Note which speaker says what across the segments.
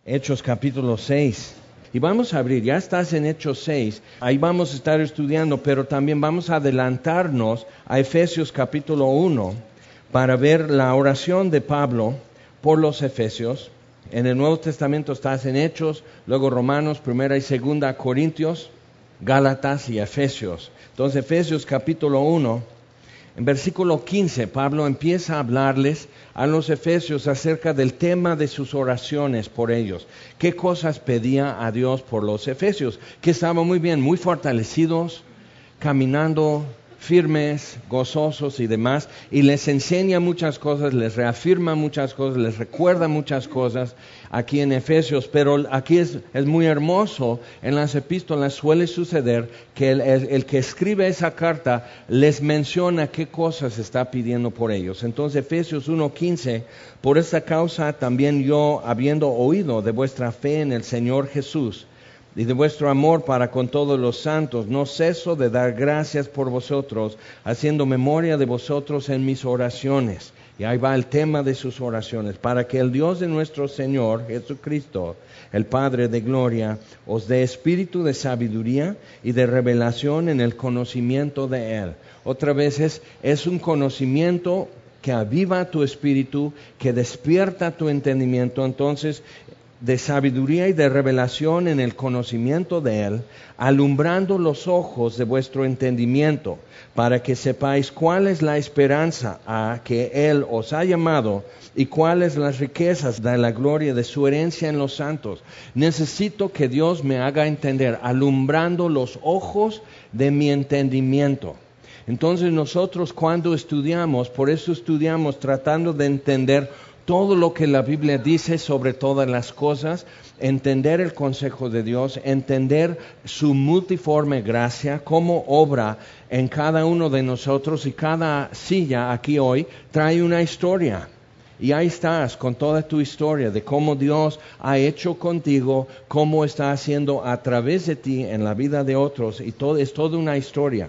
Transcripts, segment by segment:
Speaker 1: Hechos capítulo 6. Y vamos a abrir, ya estás en Hechos 6, ahí vamos a estar estudiando, pero también vamos a adelantarnos a Efesios capítulo 1 para ver la oración de Pablo por los Efesios. En el Nuevo Testamento estás en Hechos, luego Romanos, 1 y 2 Corintios, Gálatas y Efesios. Entonces Efesios capítulo 1. En versículo 15, Pablo empieza a hablarles a los efesios acerca del tema de sus oraciones por ellos. ¿Qué cosas pedía a Dios por los efesios? Que estaban muy bien, muy fortalecidos, caminando firmes, gozosos y demás, y les enseña muchas cosas, les reafirma muchas cosas, les recuerda muchas cosas aquí en Efesios, pero aquí es muy hermoso, en las epístolas suele suceder que el que escribe esa carta les menciona qué cosas está pidiendo por ellos. Entonces Efesios 1:15, por esta causa también yo, habiendo oído de vuestra fe en el Señor Jesús, y de vuestro amor para con todos los santos, no ceso de dar gracias por vosotros, haciendo memoria de vosotros en mis oraciones. Y ahí va el tema de sus oraciones, para que el Dios de nuestro Señor Jesucristo, el Padre de gloria, os dé espíritu de sabiduría y de revelación en el conocimiento de Él. Otra vez es un conocimiento que aviva tu espíritu, que despierta tu entendimiento. Entonces, de sabiduría y de revelación en el conocimiento de Él, alumbrando los ojos de vuestro entendimiento, para que sepáis cuál es la esperanza a que Él os ha llamado y cuáles las riquezas de la gloria de su herencia en los santos. Necesito que Dios me haga entender, alumbrando los ojos de mi entendimiento. Entonces nosotros cuando estudiamos, por eso estudiamos tratando de entender todo lo que la Biblia dice sobre todas las cosas, entender el consejo de Dios, entender su multiforme gracia, cómo obra en cada uno de nosotros, y cada silla aquí hoy trae una historia. Y ahí estás con toda tu historia de cómo Dios ha hecho contigo, cómo está haciendo a través de ti en la vida de otros, y todo es toda una historia.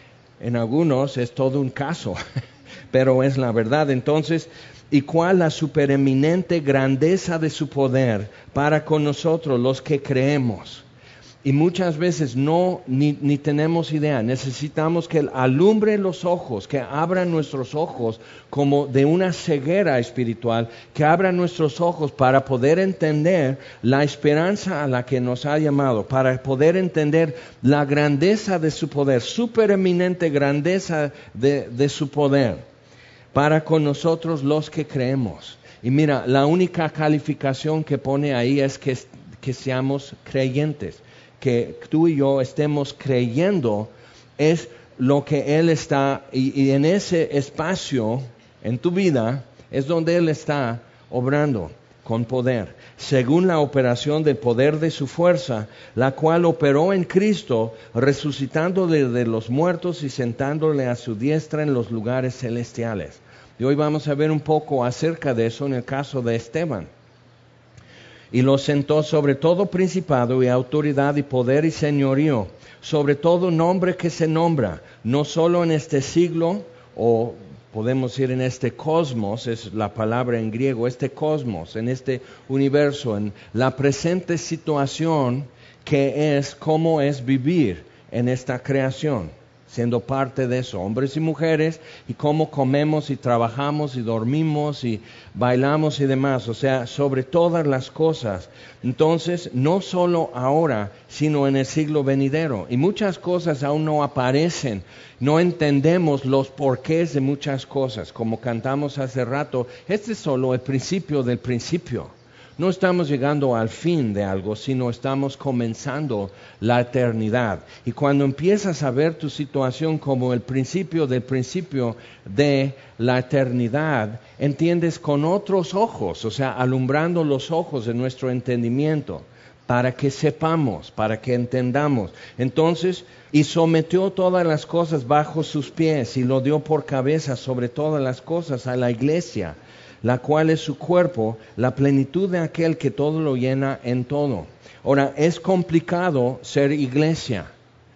Speaker 1: En algunos es todo un caso, pero es la verdad. Entonces, y cuál la supereminente grandeza de su poder para con nosotros los que creemos. Y muchas veces ni tenemos idea. Necesitamos que Él alumbre los ojos, que abra nuestros ojos como de una ceguera espiritual, que abra nuestros ojos para poder entender la esperanza a la que nos ha llamado, para poder entender la grandeza de su poder, supereminente grandeza de su poder para con nosotros los que creemos. Y mira, la única calificación que pone ahí es que seamos creyentes, que tú y yo estemos creyendo es lo que Él está, y en ese espacio, en tu vida, es donde Él está obrando con poder, según la operación del poder de su fuerza, la cual operó en Cristo, resucitando de los muertos y sentándole a su diestra en los lugares celestiales. Y hoy vamos a ver un poco acerca de eso en el caso de Esteban. Y lo sentó sobre todo principado y autoridad y poder y señorío, sobre todo nombre que se nombra, no solo en este siglo, o podemos decir en este cosmos, es la palabra en griego, este cosmos, en este universo, en la presente situación que es cómo es vivir en esta creación, siendo parte de eso, hombres y mujeres, y cómo comemos y trabajamos y dormimos y bailamos y demás, o sea, sobre todas las cosas. Entonces, no solo ahora, sino en el siglo venidero. Y muchas cosas aún no aparecen, no entendemos los porqués de muchas cosas, como cantamos hace rato. Este es solo el principio del principio. No estamos llegando al fin de algo, sino estamos comenzando la eternidad. Y cuando empiezas a ver tu situación como el principio del principio de la eternidad, entiendes con otros ojos, o sea, alumbrando los ojos de nuestro entendimiento, para que sepamos, para que entendamos. Entonces, y sometió todas las cosas bajo sus pies, y lo dio por cabeza sobre todas las cosas a la iglesia, la cual es su cuerpo, la plenitud de aquel que todo lo llena en todo. Ahora, es complicado ser iglesia.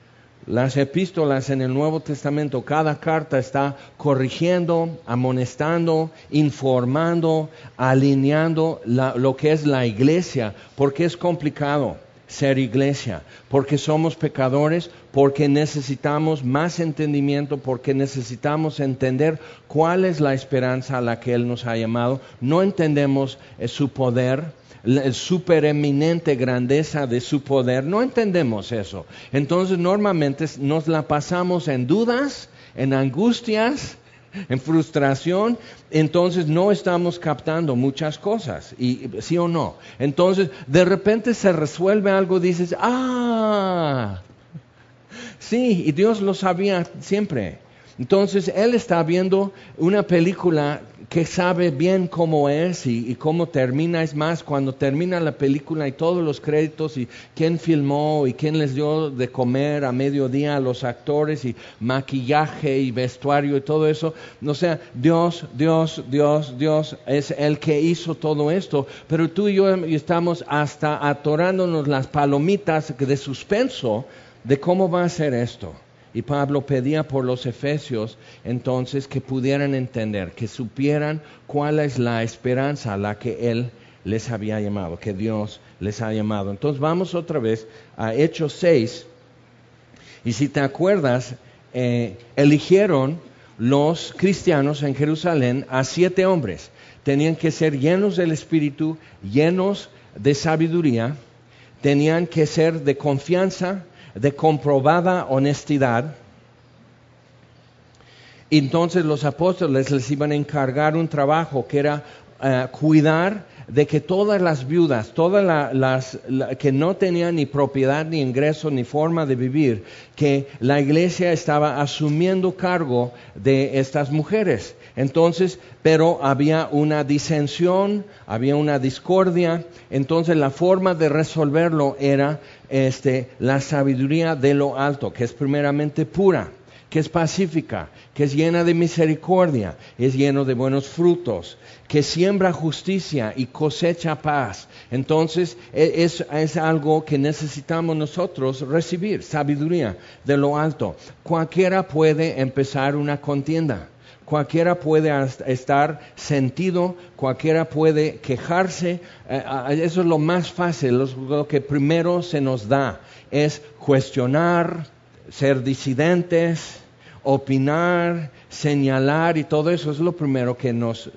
Speaker 1: Las epístolas en el Nuevo Testamento, cada carta está corrigiendo, amonestando, informando, alineando lo que es la iglesia, porque es complicado ser iglesia, porque somos pecadores, porque necesitamos más entendimiento, porque necesitamos entender cuál es la esperanza a la que Él nos ha llamado. No entendemos su poder, la supereminente grandeza de su poder, no entendemos eso. Entonces normalmente nos la pasamos en dudas, en angustias, en frustración, entonces no estamos captando muchas cosas, y ¿sí o no? Entonces de repente se resuelve algo, dices, sí, y Dios lo sabía siempre. Entonces Él está viendo una película que sabe bien cómo es y cómo termina. Es más, cuando termina la película y todos los créditos y quién filmó y quién les dio de comer a mediodía a los actores y maquillaje y vestuario y todo eso. O sea, Dios es el que hizo todo esto. Pero tú y yo estamos hasta atorándonos las palomitas de suspenso de cómo va a ser esto. Y Pablo pedía por los efesios entonces que pudieran entender, que supieran cuál es la esperanza a la que Él les había llamado, que Dios les ha llamado. Entonces vamos otra vez a Hechos 6. Y si te acuerdas, eligieron los cristianos en Jerusalén a 7 hombres. Tenían que ser llenos del Espíritu, llenos de sabiduría, tenían que ser de confianza, de comprobada honestidad. Entonces los apóstoles les iban a encargar un trabajo que era cuidar de que todas las viudas, todas las que no tenían ni propiedad, ni ingreso, ni forma de vivir, que la iglesia estaba asumiendo cargo de estas mujeres. Entonces, pero había una disensión, había una discordia. Entonces la forma de resolverlo era la sabiduría de lo alto, que es primeramente pura, que es pacífica, que es llena de misericordia, es lleno de buenos frutos, que siembra justicia y cosecha paz. Entonces es algo que necesitamos nosotros recibir, sabiduría de lo alto. Cualquiera puede empezar una contienda, cualquiera puede estar sentido, cualquiera puede quejarse. Eso es lo más fácil, lo que primero se nos da es cuestionar, ser disidentes, opinar, señalar, y todo eso es lo primero que nos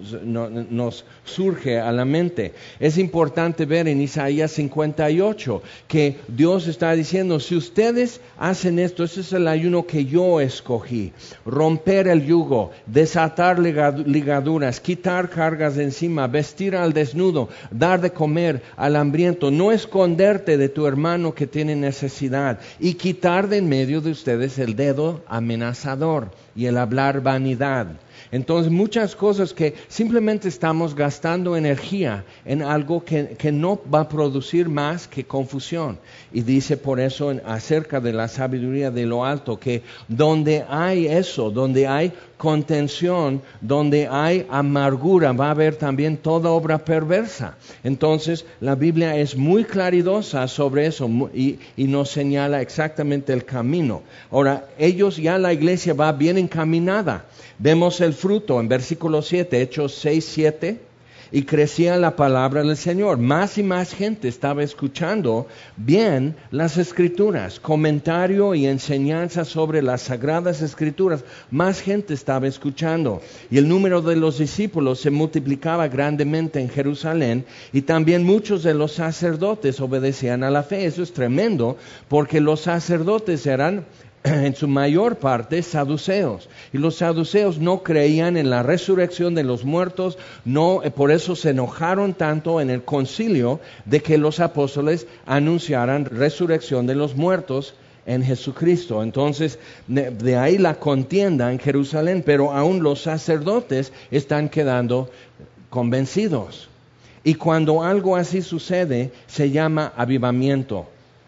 Speaker 1: surge a la mente. Es importante ver en Isaías 58 que Dios está diciendo, si ustedes hacen esto, ese es el ayuno que yo escogí: romper el yugo, desatar ligaduras, quitar cargas de encima, vestir al desnudo, dar de comer al hambriento, no esconderte de tu hermano que tiene necesidad, y quitar de en medio de ustedes el dedo amenazador y el hablar vanidad. Entonces muchas cosas que simplemente estamos gastando energía en algo que no va a producir más que confusión. Y dice por eso acerca de la sabiduría de lo alto, que donde hay eso, donde hay contención, donde hay amargura, va a haber también toda obra perversa. Entonces la Biblia es muy claridosa sobre eso y nos señala exactamente el camino. Ahora, la iglesia va bien encaminada. Vemos el fruto en versículo 7, Hechos 6, 7, y crecía la palabra del Señor. Más y más gente estaba escuchando bien las Escrituras, comentario y enseñanza sobre las Sagradas Escrituras. Más gente estaba escuchando. Y el número de los discípulos se multiplicaba grandemente en Jerusalén, y también muchos de los sacerdotes obedecían a la fe. Eso es tremendo, porque los sacerdotes eran en su mayor parte saduceos, y los saduceos no creían en la resurrección de los muertos. Por eso se enojaron tanto en el concilio de que los apóstoles anunciaran resurrección de los muertos en Jesucristo. Entonces de ahí la contienda en Jerusalén, pero aún los sacerdotes están quedando convencidos, y cuando algo así sucede se llama avivamiento.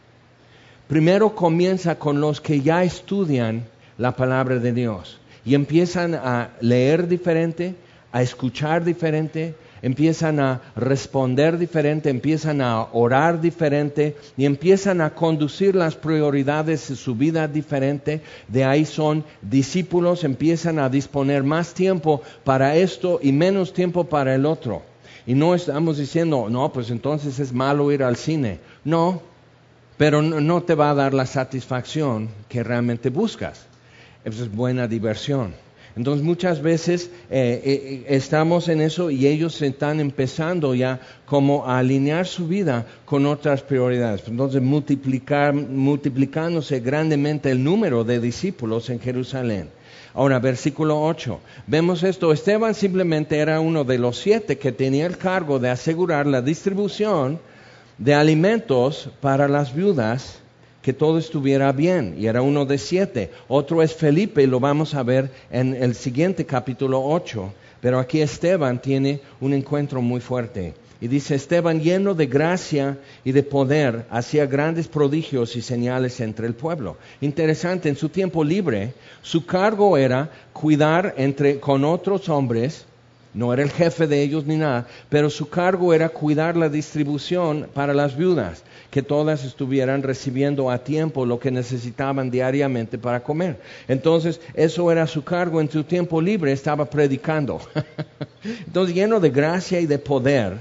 Speaker 1: Primero comienza con los que ya estudian la palabra de Dios y empiezan a leer diferente, a escuchar diferente, empiezan a responder diferente, empiezan a orar diferente y empiezan a conducir las prioridades de su vida diferente. De ahí son discípulos, empiezan a disponer más tiempo para esto y menos tiempo para el otro. Y no estamos diciendo, no, pues entonces es malo ir al cine. No, pero no te va a dar la satisfacción que realmente buscas. Eso es buena diversión. Entonces muchas veces estamos en eso y ellos están empezando ya como a alinear su vida con otras prioridades. Entonces multiplicándose grandemente el número de discípulos en Jerusalén. Ahora, versículo 8. Vemos esto. Esteban simplemente era uno de los 7 que tenía el cargo de asegurar la distribución de alimentos para las viudas, que todo estuviera bien, y era uno de 7. Otro es Felipe, y lo vamos a ver en el siguiente capítulo 8. Pero aquí Esteban tiene un encuentro muy fuerte. Y dice, Esteban, lleno de gracia y de poder, hacía grandes prodigios y señales entre el pueblo. Interesante, en su tiempo libre, su cargo era cuidar con otros hombres. No era el jefe de ellos ni nada, pero su cargo era cuidar la distribución para las viudas, que todas estuvieran recibiendo a tiempo lo que necesitaban diariamente para comer. Entonces, eso era su cargo. En su tiempo libre estaba predicando. Entonces, lleno de gracia y de poder,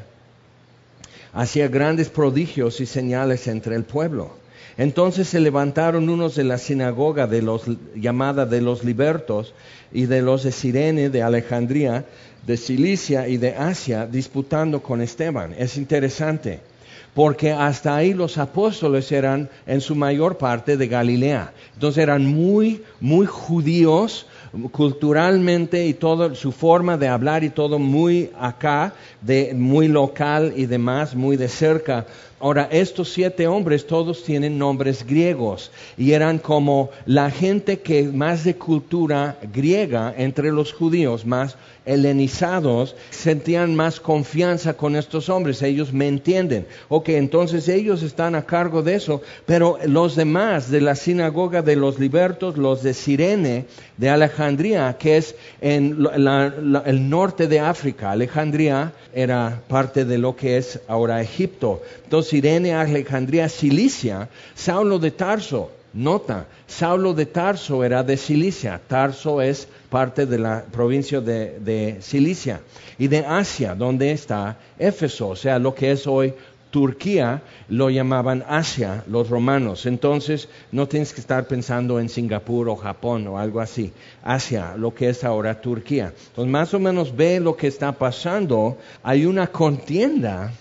Speaker 1: hacía grandes prodigios y señales entre el pueblo. Entonces se levantaron unos de la sinagoga llamada de los libertos y de los de Cirene, de Alejandría, de Cilicia y de Asia, disputando con Esteban. Es interesante, porque hasta ahí los apóstoles eran en su mayor parte de Galilea. Entonces eran muy, muy judíos culturalmente, y toda su forma de hablar y todo muy acá, muy local y demás, muy de cerca. Ahora, estos 7 hombres todos tienen nombres griegos y eran como la gente que más de cultura griega entre los judíos, más helenizados, sentían más confianza con estos hombres. Ellos me entienden. Ok, entonces ellos están a cargo de eso, pero los demás de la sinagoga de los libertos, los de Cirene, de Alejandría, que es en el norte de África. Alejandría era parte de lo que es ahora Egipto. Entonces, Cirene, Alejandría, Cilicia, Saulo de Tarso. Nota, Saulo de Tarso era de Cilicia. Tarso es parte de la provincia de Cilicia. Y de Asia, donde está Éfeso, o sea, lo que es hoy Turquía, lo llamaban Asia los romanos. Entonces, no tienes que estar pensando en Singapur o Japón o algo así. Asia, lo que es ahora Turquía. Entonces, más o menos ve lo que está pasando. Hay una contienda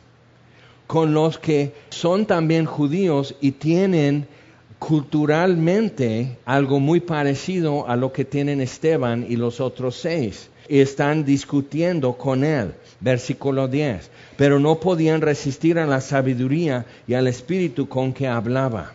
Speaker 1: con los que son también judíos y tienen culturalmente algo muy parecido a lo que tienen Esteban y los otros 6. Y están discutiendo con él. Versículo 10. Pero no podían resistir a la sabiduría y al espíritu con que hablaba.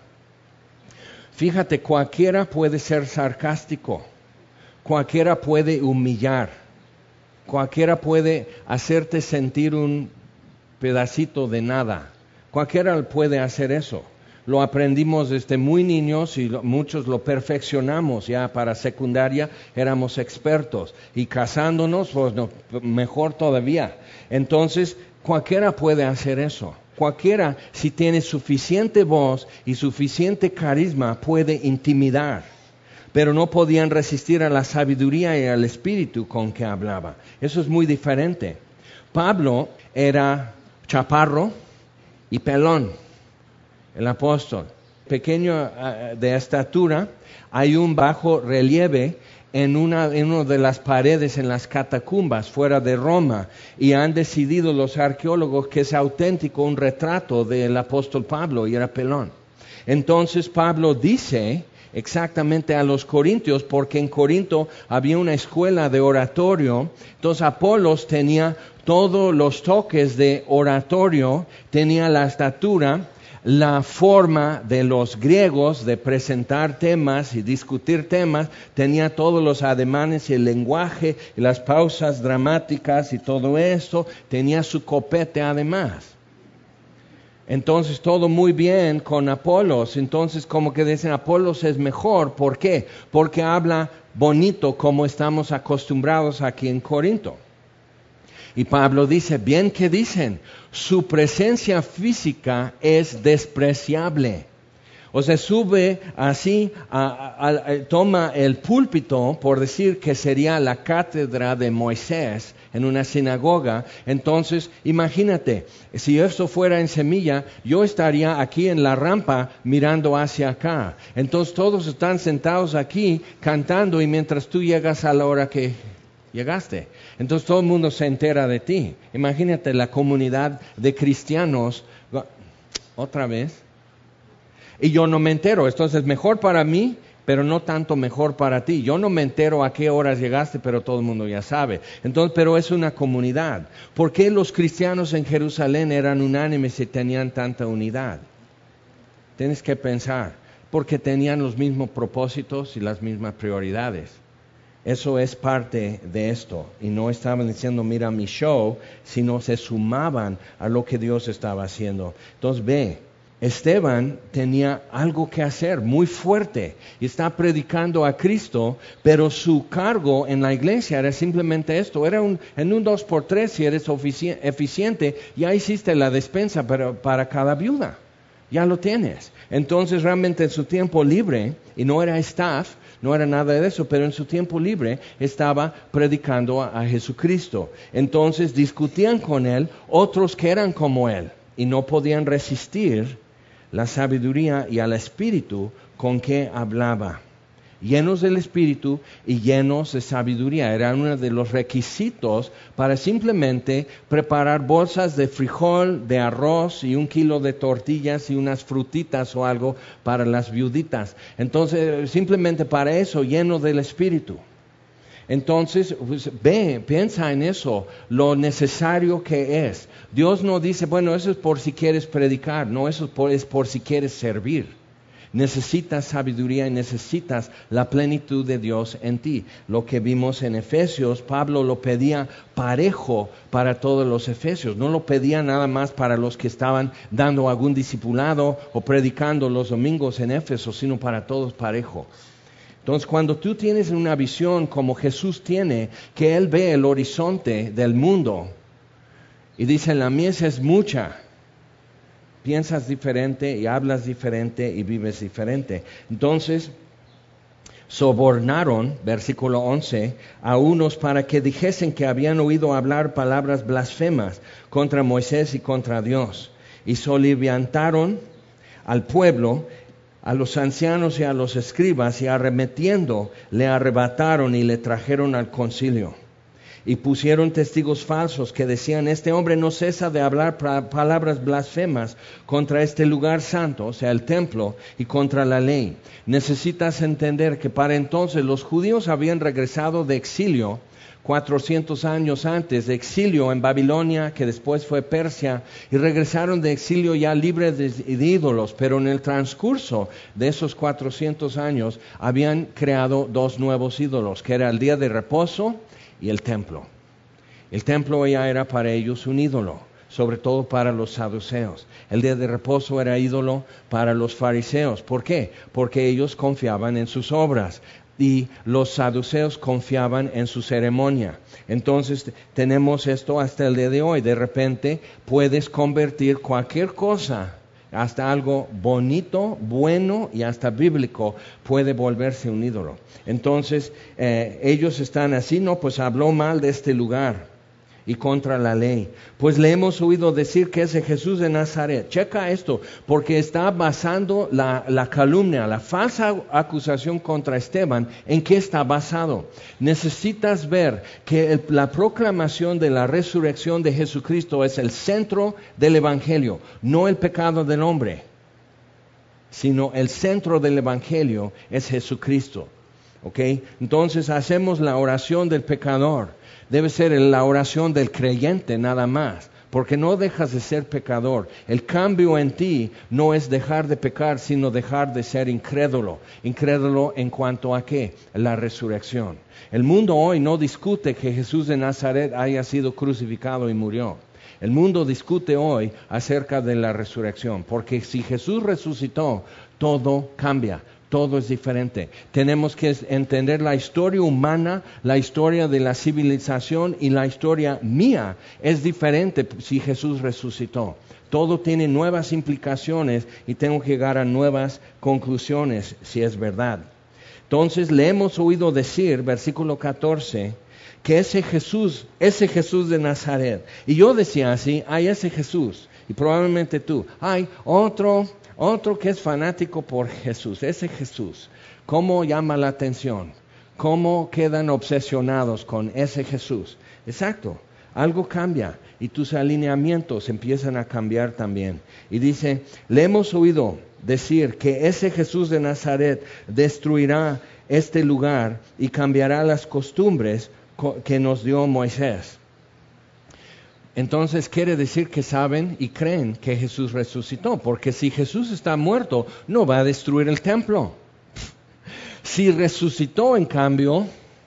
Speaker 1: Fíjate, cualquiera puede ser sarcástico. Cualquiera puede humillar. Cualquiera puede hacerte sentir un pedacito de nada. Cualquiera puede hacer eso. Lo aprendimos desde muy niños y muchos lo perfeccionamos. Ya para secundaria éramos expertos. Y casándonos, pues no, mejor todavía. Entonces, cualquiera puede hacer eso. Cualquiera, si tiene suficiente voz y suficiente carisma, puede intimidar. Pero no podían resistir a la sabiduría y al espíritu con que hablaba. Eso es muy diferente. Pablo era chaparro y pelón, el apóstol. Pequeño de estatura, hay un bajo relieve en una de las paredes en las catacumbas fuera de Roma, y han decidido los arqueólogos que es auténtico un retrato del apóstol Pablo, y era pelón. Entonces Pablo dice exactamente a los corintios, porque en Corinto había una escuela de oratorio. Entonces Apolos tenía todos los toques de oratorio, tenía la estatura, la forma de los griegos de presentar temas y discutir temas, tenía todos los ademanes y el lenguaje y las pausas dramáticas y todo esto, tenía su copete además. Entonces todo muy bien con Apolos. Entonces como que dicen Apolos es mejor. ¿Por qué? Porque habla bonito como estamos acostumbrados aquí en Corinto. Y Pablo dice, bien que dicen, su presencia física es despreciable. O sea, sube así, toma el púlpito, por decir que sería la cátedra de Moisés en una sinagoga. Entonces, imagínate, si esto fuera en Semilla, yo estaría aquí en la rampa mirando hacia acá. Entonces todos están sentados aquí cantando y mientras tú llegas a la hora que llegaste. Entonces todo el mundo se entera de ti. Imagínate la comunidad de cristianos, otra vez. Y yo no me entero, entonces mejor para mí, pero no tanto mejor para ti. Yo no me entero a qué horas llegaste, pero todo el mundo ya sabe. Entonces, pero es una comunidad. ¿Por qué los cristianos en Jerusalén eran unánimes y tenían tanta unidad? Tienes que pensar, porque tenían los mismos propósitos y las mismas prioridades. Eso es parte de esto. Y no estaban diciendo, mira mi show, sino se sumaban a lo que Dios estaba haciendo. Entonces, ve. Esteban tenía algo que hacer muy fuerte y está predicando a Cristo, pero su cargo en la iglesia era simplemente esto, era en un 2x3, si eres eficiente, ya hiciste la despensa para cada viuda, ya lo tienes. Entonces realmente en su tiempo libre, y no era staff, no era nada de eso, pero en su tiempo libre estaba predicando a Jesucristo. Entonces discutían con él otros que eran como él y no podían resistir la sabiduría y al Espíritu con que hablaba. Llenos del Espíritu y llenos de sabiduría. Era uno de los requisitos para simplemente preparar bolsas de frijol, de arroz y 1 kilo de tortillas y unas frutitas o algo para las viuditas. Entonces, simplemente para eso, lleno del Espíritu. Entonces, pues, piensa en eso, lo necesario que es. Dios no dice, bueno, eso es por si quieres predicar, no, eso es por si quieres servir. Necesitas sabiduría y necesitas la plenitud de Dios en ti. Lo que vimos en Efesios, Pablo lo pedía parejo para todos los efesios. No lo pedía nada más para los que estaban dando algún discipulado o predicando los domingos en Éfeso, sino para todos parejo. Entonces, cuando tú tienes una visión como Jesús tiene, que Él ve el horizonte del mundo y dice, la mies es mucha, piensas diferente y hablas diferente y vives diferente. Entonces, sobornaron, versículo 11, a unos para que dijesen que habían oído hablar palabras blasfemas contra Moisés y contra Dios. Y soliviantaron al pueblo, a los ancianos y a los escribas, y arremetiendo le arrebataron y le trajeron al concilio. Y pusieron testigos falsos que decían, este hombre no cesa de hablar palabras blasfemas contra este lugar santo, o sea, el templo, y contra la ley. Necesitas entender que para entonces los judíos habían regresado de exilio 400 años antes, de exilio en Babilonia, que después fue Persia, y regresaron de exilio ya libres de ídolos, pero en el transcurso de esos 400 años habían creado 2 nuevos ídolos, que era el día de reposo y el templo. El templo ya era para ellos un ídolo, sobre todo para los saduceos. El día de reposo era ídolo para los fariseos. ¿Por qué? Porque ellos confiaban en sus obras y los saduceos confiaban en su ceremonia. Entonces tenemos esto hasta el día de hoy. De repente puedes convertir cualquier cosa, hasta algo bonito, bueno y hasta bíblico, puede volverse un ídolo. Entonces ellos están así, no, pues habló mal de este lugar y contra la ley. Pues le hemos oído decir que es de Jesús de Nazaret. Checa esto, porque está basando la calumnia, la falsa acusación contra Esteban, ¿en qué está basado? Necesitas ver que la proclamación de la resurrección de Jesucristo es el centro del Evangelio, no el pecado del hombre, sino el centro del Evangelio es Jesucristo. ¿Ok? Entonces hacemos la oración del pecador. Debe ser la oración del creyente nada más, porque no dejas de ser pecador. El cambio en ti no es dejar de pecar, sino dejar de ser incrédulo. Incrédulo en cuanto a ¿qué? La resurrección. El mundo hoy no discute que Jesús de Nazaret haya sido crucificado y murió. El mundo discute hoy acerca de la resurrección, porque si Jesús resucitó, todo cambia. Todo es diferente. Tenemos que entender la historia humana, la historia de la civilización y la historia mía es diferente si Jesús resucitó. Todo tiene nuevas implicaciones y tengo que llegar a nuevas conclusiones si es verdad. Entonces le hemos oído decir, versículo 14, que ese Jesús de Nazaret. Y yo decía así, hay ese Jesús. Y probablemente tú, hay otro que es fanático por Jesús, ese Jesús. ¿Cómo llama la atención? ¿Cómo quedan obsesionados con ese Jesús? Exacto, algo cambia y tus alineamientos empiezan a cambiar también. Y dice, le hemos oído decir que ese Jesús de Nazaret destruirá este lugar y cambiará las costumbres que nos dio Moisés. Entonces quiere decir que saben y creen que Jesús resucitó, porque si Jesús está muerto, no va a destruir el templo. Si resucitó, en cambio,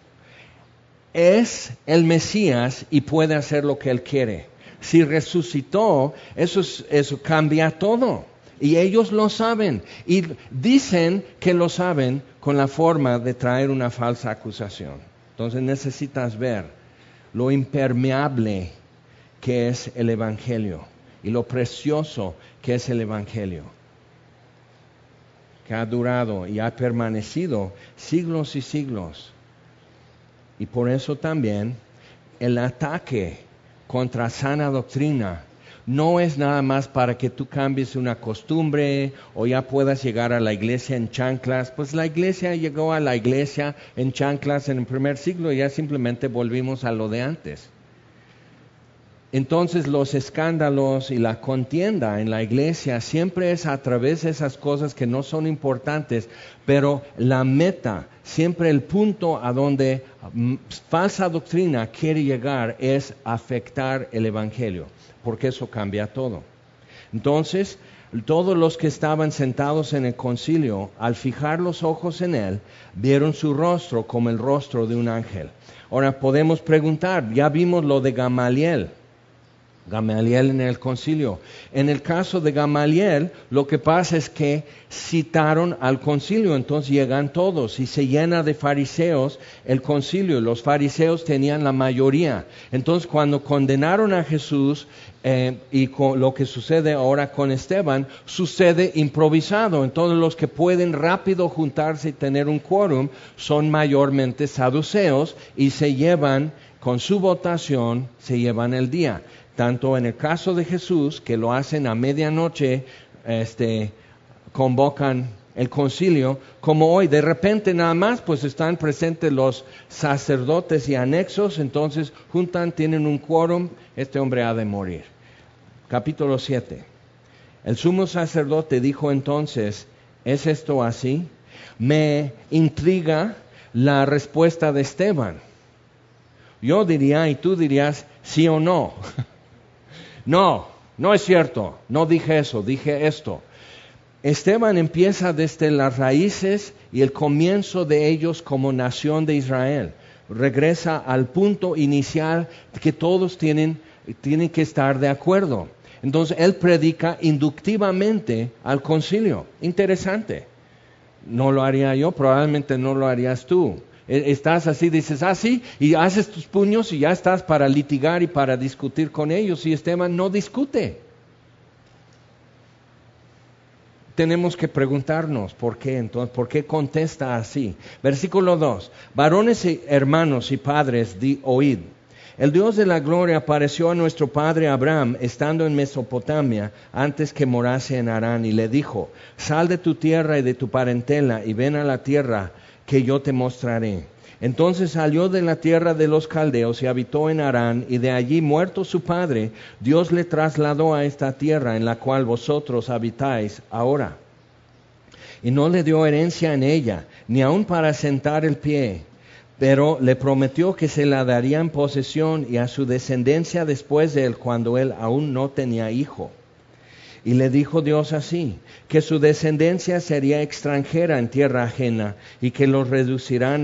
Speaker 1: es el Mesías y puede hacer lo que Él quiere. Si resucitó, eso cambia todo. Y ellos lo saben. Y dicen que lo saben con la forma de traer una falsa acusación. Entonces necesitas ver lo impermeable que es el Evangelio y lo precioso que es el Evangelio, que ha durado y ha permanecido siglos y siglos. Y por eso también el ataque contra sana doctrina no es nada más para que tú cambies una costumbre o ya puedas llegar a la iglesia en chanclas. Pues la iglesia llegó a la iglesia en chanclas en el primer siglo y ya simplemente volvimos a lo de antes. Entonces los escándalos y la contienda en la iglesia siempre es a través de esas cosas que no son importantes, pero la meta, siempre el punto a donde falsa doctrina quiere llegar es afectar el Evangelio, porque eso cambia todo. Entonces, todos los que estaban sentados en el concilio, al fijar los ojos en él, vieron su rostro como el rostro de un ángel. Ahora podemos preguntar, ya vimos lo de Gamaliel en el concilio. En el caso de Gamaliel, lo que pasa es que citaron al concilio, entonces llegan todos y se llena de fariseos el concilio. Los fariseos tenían la mayoría. Entonces cuando condenaron a Jesús y con lo que sucede ahora con Esteban, sucede improvisado. Entonces los que pueden rápido juntarse y tener un quórum son mayormente saduceos y se llevan, con su votación, se llevan el día. Tanto en el caso de Jesús, que lo hacen a medianoche, convocan el concilio, como hoy, de repente nada más, pues están presentes los sacerdotes y anexos, entonces juntan, tienen un quórum, este hombre ha de morir. Capítulo 7. El sumo sacerdote dijo entonces, ¿es esto así? Me intriga la respuesta de Esteban. Yo diría, y tú dirías, sí o no. No es cierto, no dije eso, dije esto. Esteban empieza desde las raíces y el comienzo de ellos como nación de Israel. Regresa al punto inicial que todos tienen que estar de acuerdo. Entonces él predica inductivamente al concilio. Interesante. No lo haría yo, probablemente no lo harías tú. Estás así, dices, sí, y haces tus puños y ya estás para litigar y para discutir con ellos, y Esteban no discute. Tenemos que preguntarnos por qué, entonces, ¿por qué contesta así? Versículo 2, varones y hermanos y padres, oíd. El Dios de la gloria apareció a nuestro padre Abraham estando en Mesopotamia antes que morase en Harán, y le dijo, sal de tu tierra y de tu parentela y ven a la tierra que yo te mostraré. Entonces salió de la tierra de los caldeos y habitó en Harán, y de allí, muerto su padre, Dios le trasladó a esta tierra en la cual vosotros habitáis ahora. Y no le dio herencia en ella, ni aun para sentar el pie, pero le prometió que se la daría en posesión y a su descendencia después de él, cuando él aún no tenía hijo. Y le dijo Dios así, que su descendencia sería extranjera en tierra ajena y que los reducirán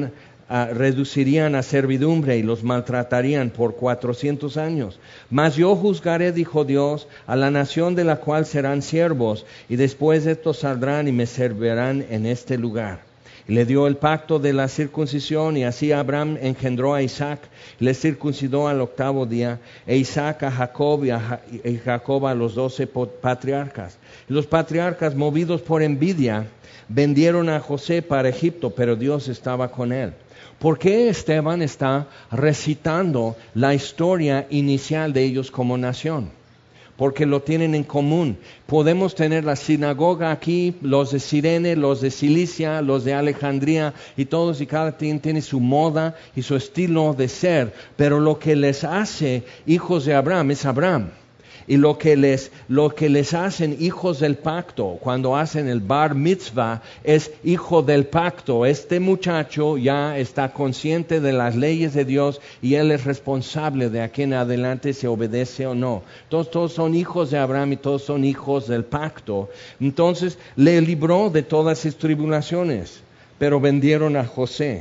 Speaker 1: reducirían a servidumbre y los maltratarían por 400 años. Mas yo juzgaré, dijo Dios, a la nación de la cual serán siervos, y después estos saldrán y me servirán en este lugar. Y le dio el pacto de la circuncisión, y así Abraham engendró a Isaac, y le circuncidó al 8º día, e Isaac a Jacob, y Jacob a los 12 patriarcas. Y los patriarcas, movidos por envidia, vendieron a José para Egipto, pero Dios estaba con él. ¿Por qué Esteban está recitando la historia inicial de ellos como nación? Porque lo tienen en común. Podemos tener la sinagoga aquí, los de Cirene, los de Cilicia, los de Alejandría, y todos y cada quien tiene su moda y su estilo de ser, pero lo que les hace hijos de Abraham es Abraham. Y lo que les hacen hijos del pacto, cuando hacen el bar mitzvah, es hijo del pacto. Este muchacho ya está consciente de las leyes de Dios y él es responsable de aquí en adelante si obedece o no. Todos son hijos de Abraham y todos son hijos del pacto. Entonces le libró de todas sus tribulaciones, pero vendieron a José.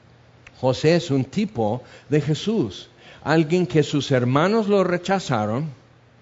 Speaker 1: José es un tipo de Jesús, alguien que sus hermanos lo rechazaron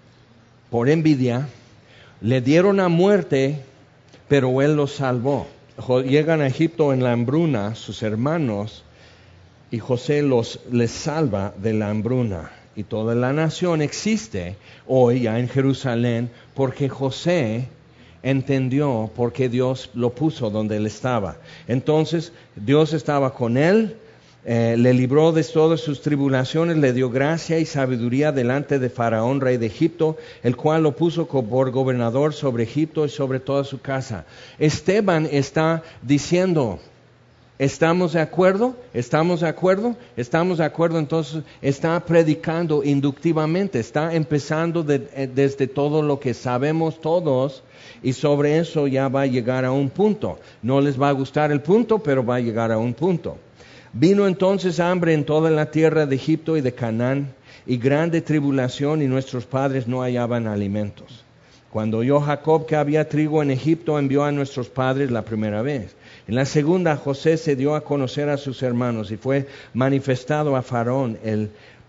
Speaker 1: por envidia, le dieron a muerte, pero él los salvó. Llegan a Egipto en la hambruna, sus hermanos, y José les salva de la hambruna. Y toda la nación existe hoy ya en Jerusalén, porque José entendió por qué Dios lo puso donde él estaba. Entonces, Dios estaba con él, le libró de todas sus tribulaciones, le dio gracia y sabiduría delante de Faraón, rey de Egipto, el cual lo puso por gobernador sobre Egipto y sobre toda su casa. Esteban está diciendo, ¿estamos de acuerdo? ¿Estamos de acuerdo? ¿Estamos de acuerdo? Entonces está predicando inductivamente, está empezando desde todo lo que sabemos todos, y sobre eso ya va a llegar a un punto. No les va a gustar el punto, pero va a llegar a un punto. Vino entonces hambre en toda la tierra de Egipto y de Canaán, y grande tribulación, y nuestros padres no hallaban alimentos. Cuando oyó Jacob que había trigo en Egipto, envió a nuestros padres la primera vez. En la segunda, José se dio a conocer a sus hermanos, y fue manifestado a Faraón el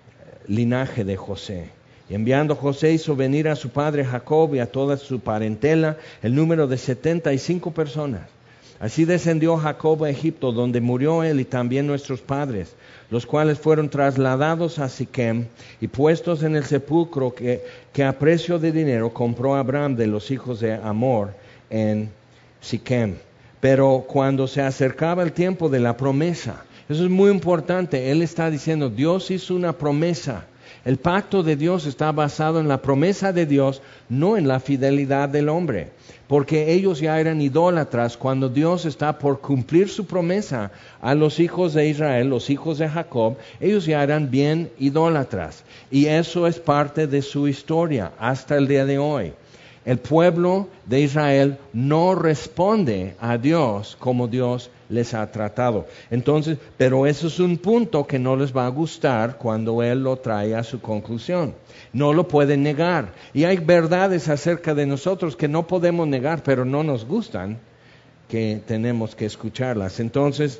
Speaker 1: linaje de José. Y enviando José hizo venir a su padre Jacob y a toda su parentela, el número de 75 personas. Así descendió Jacob a Egipto, donde murió él y también nuestros padres, los cuales fueron trasladados a Siquem y puestos en el sepulcro que a precio de dinero compró Abraham de los hijos de Hamor en Siquem. Pero cuando se acercaba el tiempo de la promesa, eso es muy importante, él está diciendo, Dios hizo una promesa. El pacto de Dios está basado en la promesa de Dios, no en la fidelidad del hombre. Porque ellos ya eran idólatras cuando Dios está por cumplir su promesa a los hijos de Israel, los hijos de Jacob, ellos ya eran bien idólatras. Y eso es parte de su historia hasta el día de hoy. El pueblo de Israel no responde a Dios como Dios les ha tratado. Entonces, pero eso es un punto que no les va a gustar cuando Él lo trae a su conclusión. No lo pueden negar. Y hay verdades acerca de nosotros que no podemos negar, pero no nos gustan, que tenemos que escucharlas. Entonces,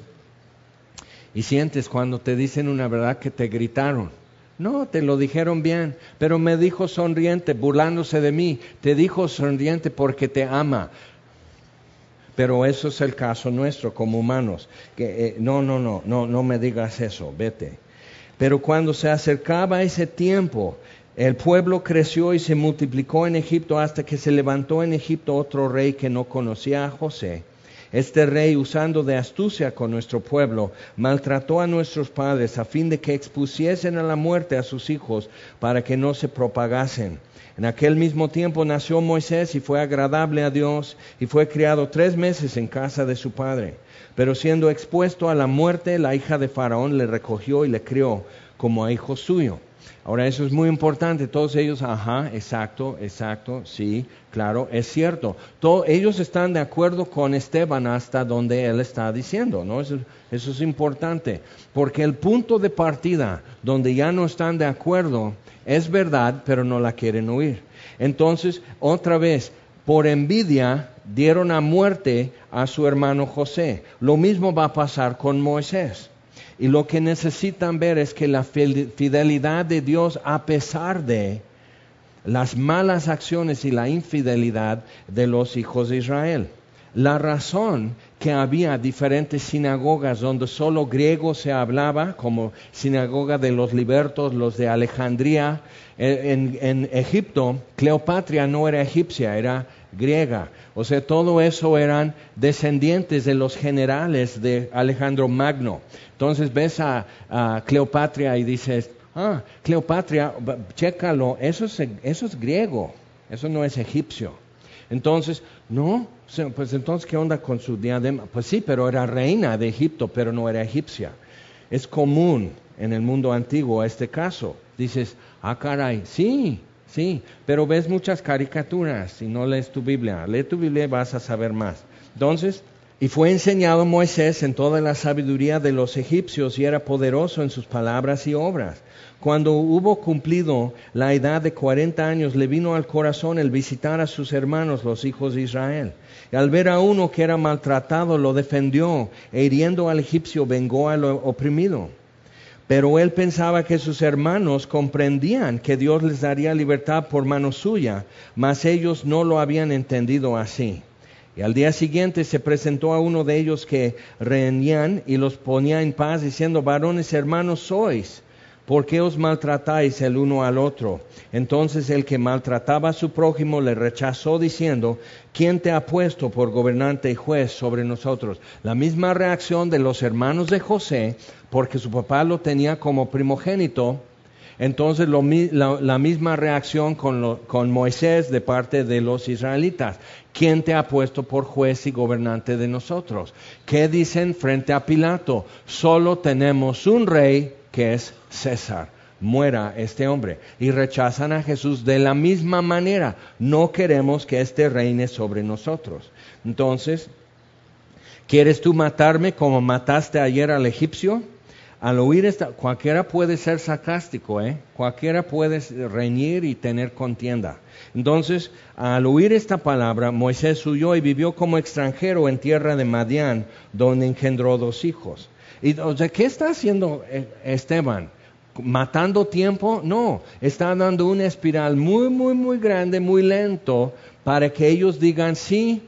Speaker 1: y sientes cuando te dicen una verdad que te gritaron. No, te lo dijeron bien, pero me dijo sonriente, burlándose de mí. Te dijo sonriente porque te ama. Pero eso es el caso nuestro como humanos. Que no me digas eso, vete. Pero cuando se acercaba ese tiempo, el pueblo creció y se multiplicó en Egipto hasta que se levantó en Egipto otro rey que no conocía a José. Este rey, usando de astucia con nuestro pueblo, maltrató a nuestros padres a fin de que expusiesen a la muerte a sus hijos para que no se propagasen. En aquel mismo tiempo nació Moisés y fue agradable a Dios y fue criado 3 meses en casa de su padre. Pero siendo expuesto a la muerte, la hija de Faraón le recogió y le crió como a hijo suyo. Ahora eso es muy importante, todos ellos, exacto, sí, claro, es cierto. Ellos están de acuerdo con Esteban hasta donde él está diciendo, ¿no? Eso es importante, porque el punto de partida donde ya no están de acuerdo es verdad, pero no la quieren oír. Entonces, otra vez, por envidia dieron a muerte a su hermano José. Lo mismo va a pasar con Moisés. Y lo que necesitan ver es que la fidelidad de Dios, a pesar de las malas acciones y la infidelidad de los hijos de Israel. La razón que había diferentes sinagogas donde solo griego se hablaba, como sinagoga de los libertos, los de Alejandría. En Egipto, Cleopatra no era egipcia, era griega. O sea, todo eso eran descendientes de los generales de Alejandro Magno. Entonces ves a Cleopatra y dices, Cleopatra, chécalo, eso es griego, eso no es egipcio. Entonces, no, pues entonces, ¿qué onda con su diadema? Pues sí, pero era reina de Egipto, pero no era egipcia. Es común en el mundo antiguo este caso. Dices, caray, sí, pero ves muchas caricaturas y no lees tu Biblia. Lee tu Biblia y vas a saber más. Entonces, y fue enseñado Moisés en toda la sabiduría de los egipcios y era poderoso en sus palabras y obras. Cuando hubo cumplido la edad de 40 años, le vino al corazón el visitar a sus hermanos, los hijos de Israel. Y al ver a uno que era maltratado, lo defendió, e hiriendo al egipcio, vengó al oprimido. Pero él pensaba que sus hermanos comprendían que Dios les daría libertad por mano suya, mas ellos no lo habían entendido así. Y al día siguiente se presentó a uno de ellos que reñían y los ponía en paz, diciendo, varones hermanos sois, ¿por qué os maltratáis el uno al otro? Entonces el que maltrataba a su prójimo le rechazó diciendo, ¿quién te ha puesto por gobernante y juez sobre nosotros? La misma reacción de los hermanos de José, porque su papá lo tenía como primogénito. Entonces la misma reacción con Moisés de parte de los israelitas. ¿Quién te ha puesto por juez y gobernante de nosotros? ¿Qué dicen frente a Pilato? Solo tenemos un rey que es César. Muera este hombre. Y rechazan a Jesús de la misma manera. No queremos que este reine sobre nosotros. Entonces, ¿quieres tú matarme como mataste ayer al egipcio? Al oír cualquiera puede ser sarcástico, cualquiera puede reñir y tener contienda. Entonces, al oír esta palabra, Moisés huyó y vivió como extranjero en tierra de Madián, donde engendró 2 hijos. Y, o sea, ¿qué está haciendo Esteban? ¿Matando tiempo? No, está dando una espiral muy, muy, muy grande, muy lento, para que ellos digan sí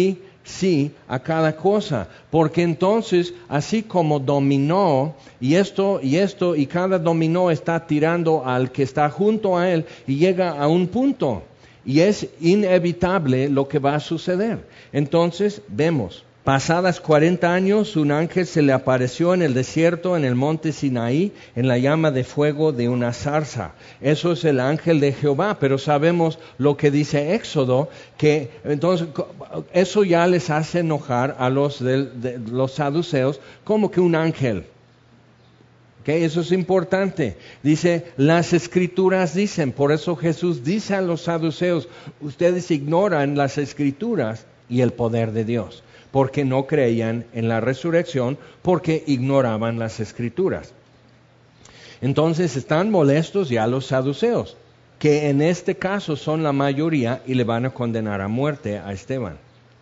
Speaker 1: a cada cosa, porque entonces, así como dominó, y cada dominó está tirando al que está junto a él, y llega a un punto, y es inevitable lo que va a suceder. Entonces, vemos, pasadas 40 años, un ángel se le apareció en el desierto, en el monte Sinaí, en la llama de fuego de una zarza. Eso es el ángel de Jehová, pero sabemos lo que dice Éxodo, que entonces eso ya les hace enojar a los saduceos, como que un ángel. Okay, eso es importante. Dice, las escrituras dicen, por eso Jesús dice a los saduceos, ustedes ignoran las escrituras y el poder de Dios, porque no creían en la resurrección, porque ignoraban las escrituras. Entonces están molestos ya los saduceos, que en este caso son la mayoría y le van a condenar a muerte a Esteban.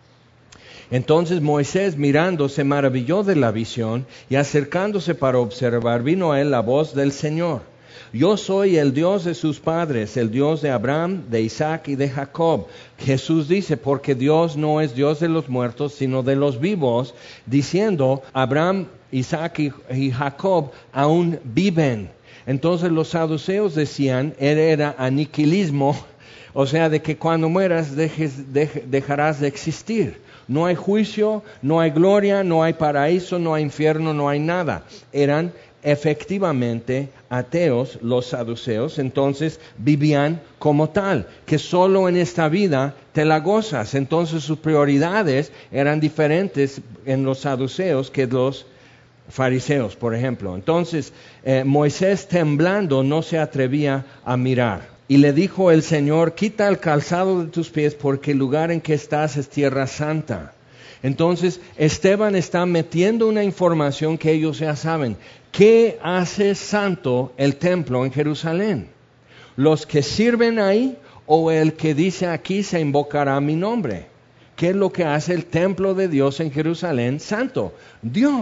Speaker 1: Entonces Moisés, mirando, se maravilló de la visión y acercándose para observar, vino a él la voz del Señor. Yo soy el Dios de sus padres, el Dios de Abraham, de Isaac y de Jacob. Jesús dice, porque Dios no es Dios de los muertos, sino de los vivos, diciendo, Abraham, Isaac y Jacob aún viven. Entonces los saduceos decían, era aniquilismo, o sea, de que cuando mueras dejarás de existir. No hay juicio, no hay gloria, no hay paraíso, no hay infierno, no hay nada. Eran efectivamente ateos los saduceos, entonces vivían como tal, que solo en esta vida te la gozas. Entonces sus prioridades eran diferentes en los saduceos que los fariseos, por ejemplo. Entonces Moisés, temblando, no se atrevía a mirar. Y le dijo el Señor, quita el calzado de tus pies, porque el lugar en que estás es tierra santa. Entonces Esteban está metiendo una información que ellos ya saben. ¿Qué hace santo el templo en Jerusalén? ¿Los que sirven ahí o el que dice aquí se invocará mi nombre? ¿Qué es lo que hace el templo de Dios en Jerusalén santo? Dios.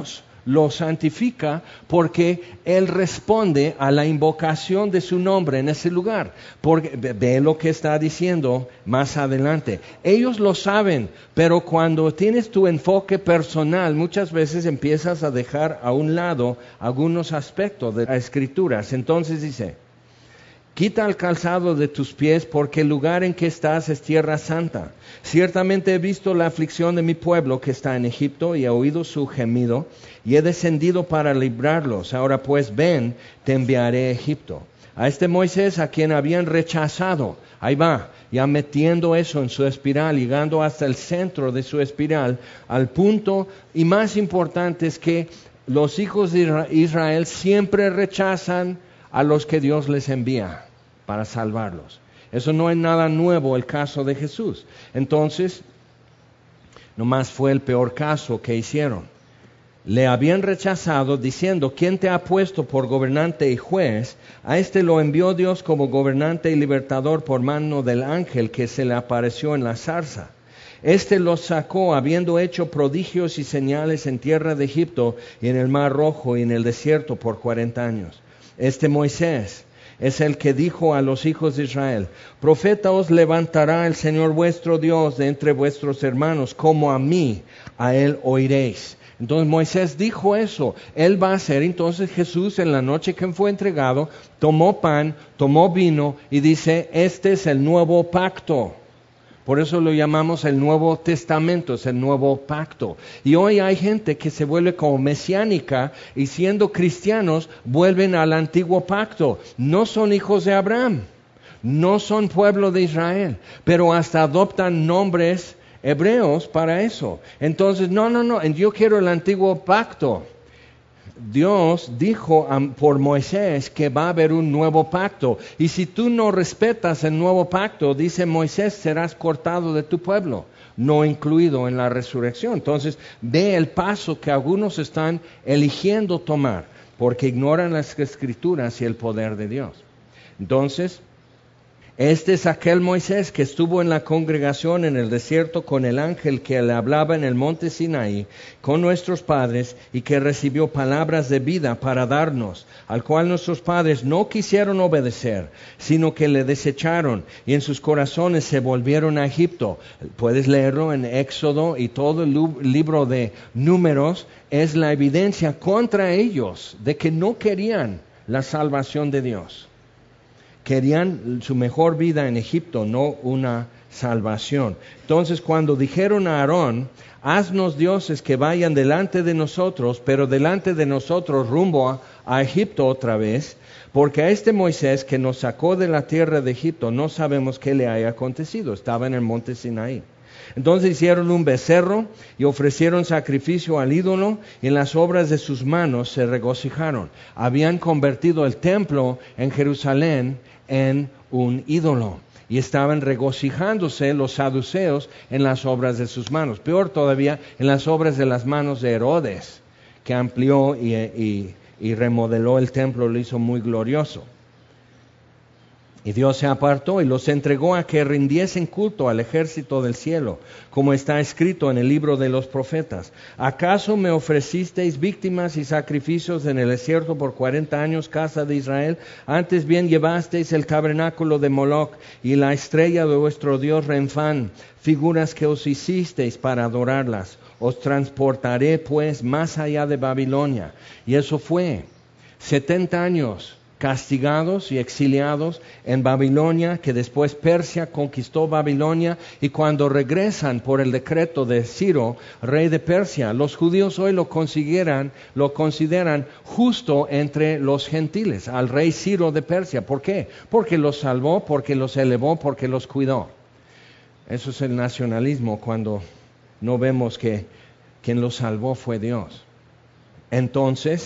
Speaker 1: lo santifica porque Él responde a la invocación de su nombre en ese lugar. Porque ve lo que está diciendo más adelante. Ellos lo saben, pero cuando tienes tu enfoque personal, muchas veces empiezas a dejar a un lado algunos aspectos de las Escrituras. Entonces dice, quita el calzado de tus pies, porque el lugar en que estás es tierra santa. Ciertamente he visto la aflicción de mi pueblo que está en Egipto, y he oído su gemido, y he descendido para librarlos. Ahora pues ven, te enviaré a Egipto. A este Moisés, a quien habían rechazado, ahí va, ya metiendo eso en su espiral, llegando hasta el centro de su espiral, al punto, y más importante es que los hijos de Israel siempre rechazan a los que Dios les envía para salvarlos. Eso no es nada nuevo el caso de Jesús. Entonces, nomás fue el peor caso que hicieron. Le habían rechazado diciendo, ¿quién te ha puesto por gobernante y juez? A este lo envió Dios como gobernante y libertador por mano del ángel que se le apareció en la zarza. Este los sacó habiendo hecho prodigios y señales en tierra de Egipto y en el mar Rojo y en el desierto por 40 años. Este Moisés es el que dijo a los hijos de Israel, profeta os levantará el Señor vuestro Dios de entre vuestros hermanos, como a mí, a él oiréis. Entonces Moisés dijo eso, él va a hacer. Entonces Jesús, en la noche que fue entregado, tomó pan, tomó vino y dice, este es el nuevo pacto. Por eso lo llamamos el Nuevo Testamento, es el nuevo pacto. Y hoy hay gente que se vuelve como mesiánica y siendo cristianos vuelven al antiguo pacto. No son hijos de Abraham, no son pueblo de Israel, pero hasta adoptan nombres hebreos para eso. Entonces, no, yo quiero el antiguo pacto. Dios dijo por Moisés que va a haber un nuevo pacto. Y si tú no respetas el nuevo pacto, dice Moisés, serás cortado de tu pueblo, no incluido en la resurrección. Entonces, ve el paso que algunos están eligiendo tomar, porque ignoran las Escrituras y el poder de Dios. Entonces, este es aquel Moisés que estuvo en la congregación en el desierto con el ángel que le hablaba en el monte Sinaí con nuestros padres y que recibió palabras de vida para darnos, al cual nuestros padres no quisieron obedecer, sino que le desecharon y en sus corazones se volvieron a Egipto. Puedes leerlo en Éxodo y todo el libro de Números es la evidencia contra ellos de que no querían la salvación de Dios. Querían su mejor vida en Egipto, no una salvación. Entonces, cuando dijeron a Aarón, haznos dioses que vayan delante de nosotros, pero delante de nosotros rumbo a Egipto otra vez, porque a este Moisés que nos sacó de la tierra de Egipto, no sabemos qué le haya acontecido. Estaba en el monte Sinaí. Entonces hicieron un becerro y ofrecieron sacrificio al ídolo, y en las obras de sus manos se regocijaron. Habían convertido el templo en Jerusalén en un ídolo, y estaban regocijándose los saduceos en las obras de sus manos. Peor todavía, en las obras de las manos de Herodes, que amplió y remodeló el templo, lo hizo muy glorioso. Y Dios se apartó y los entregó a que rindiesen culto al ejército del cielo, como está escrito en el libro de los profetas. ¿Acaso me ofrecisteis víctimas y sacrificios en el desierto por 40 años, casa de Israel? Antes bien llevasteis el tabernáculo de Moloc y la estrella de vuestro dios Renfán, figuras que os hicisteis para adorarlas. Os transportaré pues más allá de Babilonia. Y eso fue 70 años castigados y exiliados en Babilonia, que después Persia conquistó Babilonia, y cuando regresan por el decreto de Ciro, rey de Persia, los judíos hoy lo consideran justo entre los gentiles, al rey Ciro de Persia. ¿Por qué? Porque los salvó, porque los elevó, porque los cuidó. Eso es el nacionalismo, cuando no vemos que quien los salvó fue Dios. Entonces,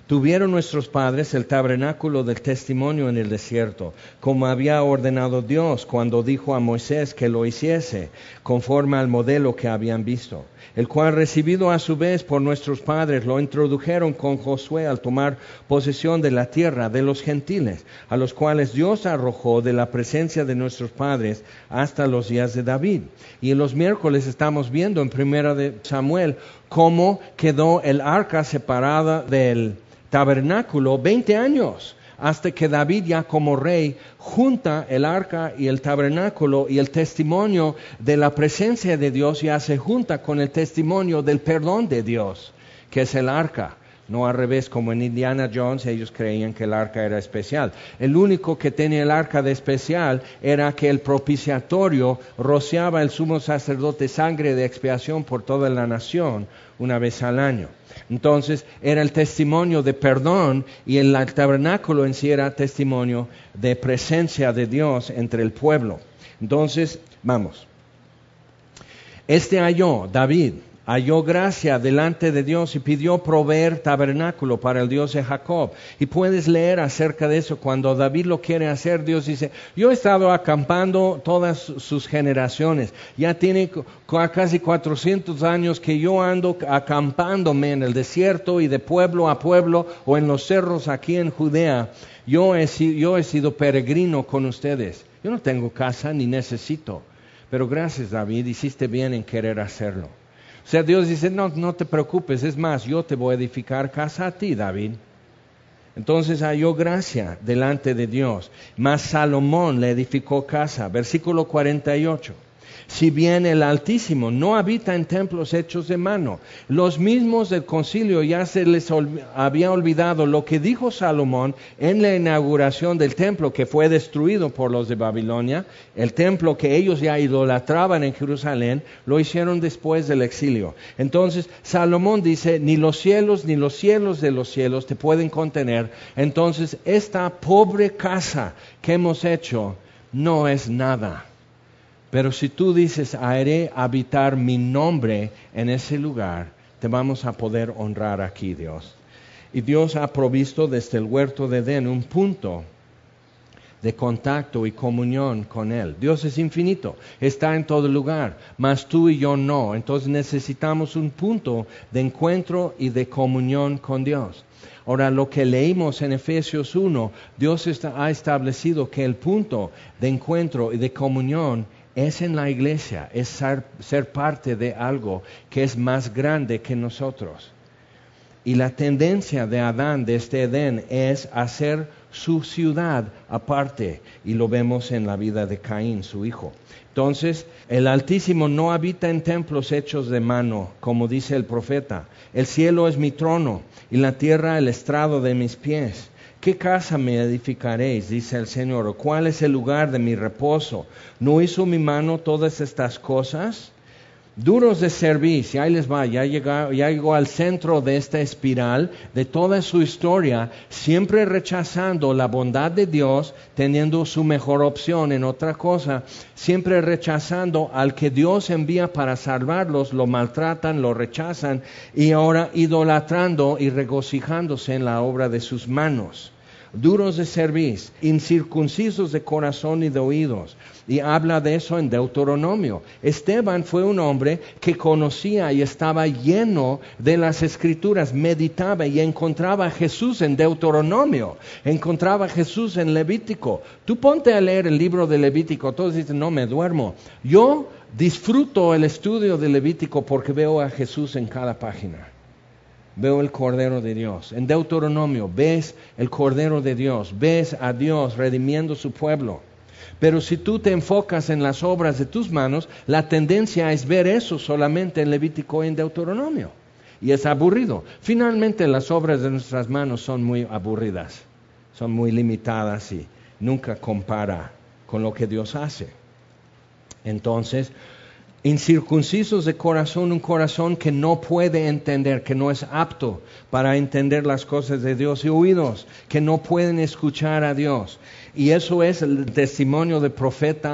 Speaker 1: Tuvieron nuestros padres el tabernáculo del testimonio en el desierto, como había ordenado Dios cuando dijo a Moisés que lo hiciese, conforme al modelo que habían visto, el cual recibido a su vez por nuestros padres lo introdujeron con Josué al tomar posesión de la tierra de los gentiles, a los cuales Dios arrojó de la presencia de nuestros padres hasta los días de David. Y en los miércoles estamos viendo en 1 de Samuel cómo quedó el arca separada del tabernáculo 20 años, hasta que David ya como rey junta el arca y el tabernáculo y el testimonio de la presencia de Dios ya se junta con el testimonio del perdón de Dios, que es el arca. No al revés, como en Indiana Jones, ellos creían que el arca era especial. El único que tenía el arca de especial era que el propiciatorio rociaba el sumo sacerdote sangre de expiación por toda la nación una vez al año. Entonces era el testimonio de perdón y el tabernáculo en sí era testimonio de presencia de Dios entre el pueblo. Entonces, vamos. David halló gracia delante de Dios y pidió proveer tabernáculo para el Dios de Jacob. Y puedes leer acerca de eso. Cuando David lo quiere hacer, Dios dice, yo he estado acampando todas sus generaciones. Ya tiene casi 400 años que yo ando acampándome en el desierto y de pueblo a pueblo o en los cerros aquí en Judea. Yo he sido peregrino con ustedes. Yo no tengo casa ni necesito. Pero gracias, David, hiciste bien en querer hacerlo. O sea, Dios dice, no te preocupes, es más, yo te voy a edificar casa a ti, David. Entonces halló gracia delante de Dios. Mas Salomón le edificó casa. Versículo 48. Si bien el Altísimo no habita en templos hechos de mano, los mismos del concilio ya se les había olvidado lo que dijo Salomón en la inauguración del templo que fue destruido por los de Babilonia. El templo que ellos ya idolatraban en Jerusalén, lo hicieron después del exilio. Entonces Salomón dice, ni los cielos de los cielos te pueden contener. Entonces esta pobre casa que hemos hecho no es nada. Pero si tú dices, haré habitar mi nombre en ese lugar, te vamos a poder honrar aquí, Dios. Y Dios ha provisto desde el huerto de Edén un punto de contacto y comunión con Él. Dios es infinito, está en todo lugar, mas tú y yo no. Entonces necesitamos un punto de encuentro y de comunión con Dios. Ahora, lo que leímos en Efesios 1, Dios ha establecido que el punto de encuentro y de comunión es en la iglesia, es ser parte de algo que es más grande que nosotros. Y la tendencia de Adán desde Edén es hacer su ciudad aparte, y lo vemos en la vida de Caín, su hijo. Entonces, el Altísimo no habita en templos hechos de mano, como dice el profeta. El cielo es mi trono, y la tierra el estrado de mis pies. ¿Qué casa me edificaréis? Dice el Señor. ¿O cuál es el lugar de mi reposo? ¿No hizo mi mano todas estas cosas? Duros de servicio, y ahí les va, ya llegó al centro de esta espiral de toda su historia, siempre rechazando la bondad de Dios, teniendo su mejor opción en otra cosa, siempre rechazando al que Dios envía para salvarlos, lo maltratan, lo rechazan, y ahora idolatrando y regocijándose en la obra de sus manos. Duros de cerviz, incircuncisos de corazón y de oídos. Y habla de eso en Deuteronomio. Esteban fue un hombre que conocía y estaba lleno de las Escrituras, meditaba y encontraba a Jesús en Deuteronomio, encontraba a Jesús en Levítico. Tú ponte a leer el libro de Levítico, todos dicen, no me duermo. Yo disfruto el estudio de Levítico porque veo a Jesús en cada página. Veo el Cordero de Dios. En Deuteronomio ves el Cordero de Dios, ves a Dios redimiendo su pueblo. Pero si tú te enfocas en las obras de tus manos, la tendencia es ver eso solamente en Levítico y en Deuteronomio. Y es aburrido. Finalmente las obras de nuestras manos son muy aburridas, son muy limitadas y nunca compara con lo que Dios hace. Entonces, incircuncisos de corazón, un corazón que no puede entender, que no es apto para entender las cosas de Dios, y oídos que no pueden escuchar a Dios. Y eso es el testimonio del profeta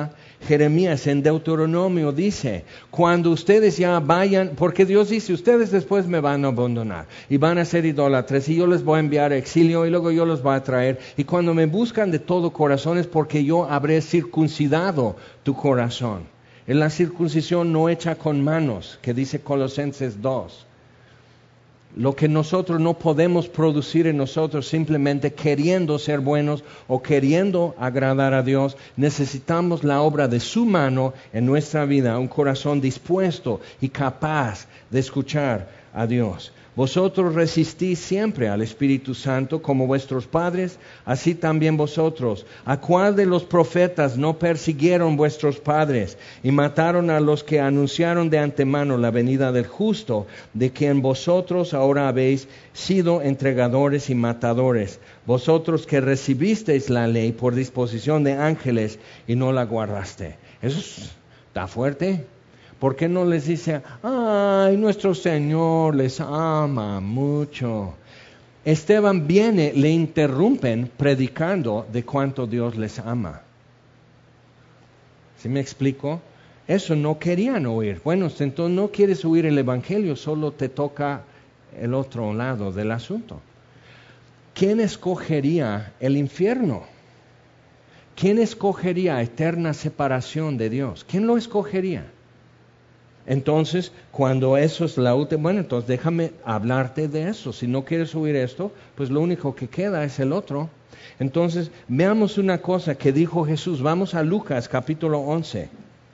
Speaker 1: Jeremías en Deuteronomio dice, cuando ustedes ya vayan, porque Dios dice, ustedes después me van a abandonar y van a ser idólatras y yo les voy a enviar a exilio y luego yo los voy a traer. Y cuando me buscan de todo corazón es porque yo habré circuncidado tu corazón. En la circuncisión no hecha con manos, que dice Colosenses 2. Lo que nosotros no podemos producir en nosotros simplemente queriendo ser buenos o queriendo agradar a Dios, necesitamos la obra de su mano en nuestra vida, un corazón dispuesto y capaz de escuchar a Dios. Vosotros resistís siempre al Espíritu Santo como vuestros padres, así también vosotros. ¿A cuál de los profetas no persiguieron vuestros padres y mataron a los que anunciaron de antemano la venida del justo, de quien vosotros ahora habéis sido entregadores y matadores? Vosotros que recibisteis la ley por disposición de ángeles y no la guardaste. Eso está fuerte. ¿Por qué no les dice, ay, nuestro Señor les ama mucho? Esteban viene, le interrumpen predicando de cuánto Dios les ama. ¿Sí me explico? Eso no querían oír. Bueno, entonces no quieres oír el Evangelio, solo te toca el otro lado del asunto. ¿Quién escogería el infierno? ¿Quién escogería eterna separación de Dios? ¿Quién lo escogería? Entonces, cuando eso es la última, bueno, entonces déjame hablarte de eso. Si no quieres oír esto, pues lo único que queda es el otro. Entonces, veamos una cosa que dijo Jesús. Vamos a Lucas capítulo 11.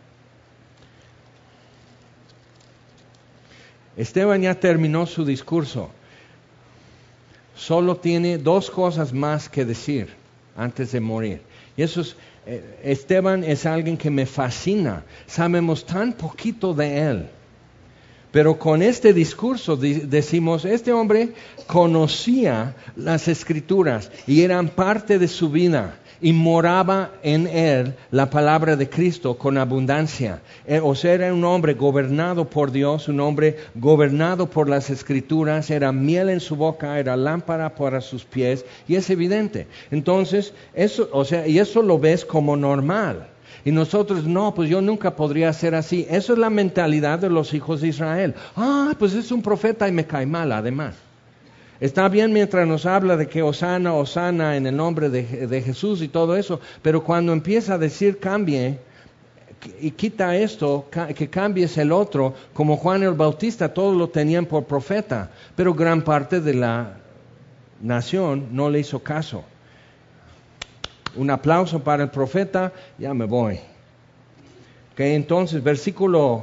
Speaker 1: Esteban ya terminó su discurso. Solo tiene dos cosas más que decir antes de morir. Y eso es, Esteban es alguien que me fascina. Sabemos tan poquito de él. Pero con este discurso decimos, este hombre conocía las Escrituras y eran parte de su vida. Y moraba en él la palabra de Cristo con abundancia. O sea, era un hombre gobernado por Dios, un hombre gobernado por las Escrituras, era miel en su boca, era lámpara para sus pies, y es evidente. Entonces, y eso lo ves como normal. Y nosotros, no, pues yo nunca podría ser así. Eso es la mentalidad de los hijos de Israel. Pues es un profeta y me cae mal además. Está bien mientras nos habla de que Hosana, Hosana en el nombre de Jesús y todo eso, pero cuando empieza a decir cambie y quita esto, que cambies el otro, como Juan el Bautista, todos lo tenían por profeta, pero gran parte de la nación no le hizo caso. Un aplauso para el profeta, ya me voy. Entonces, versículo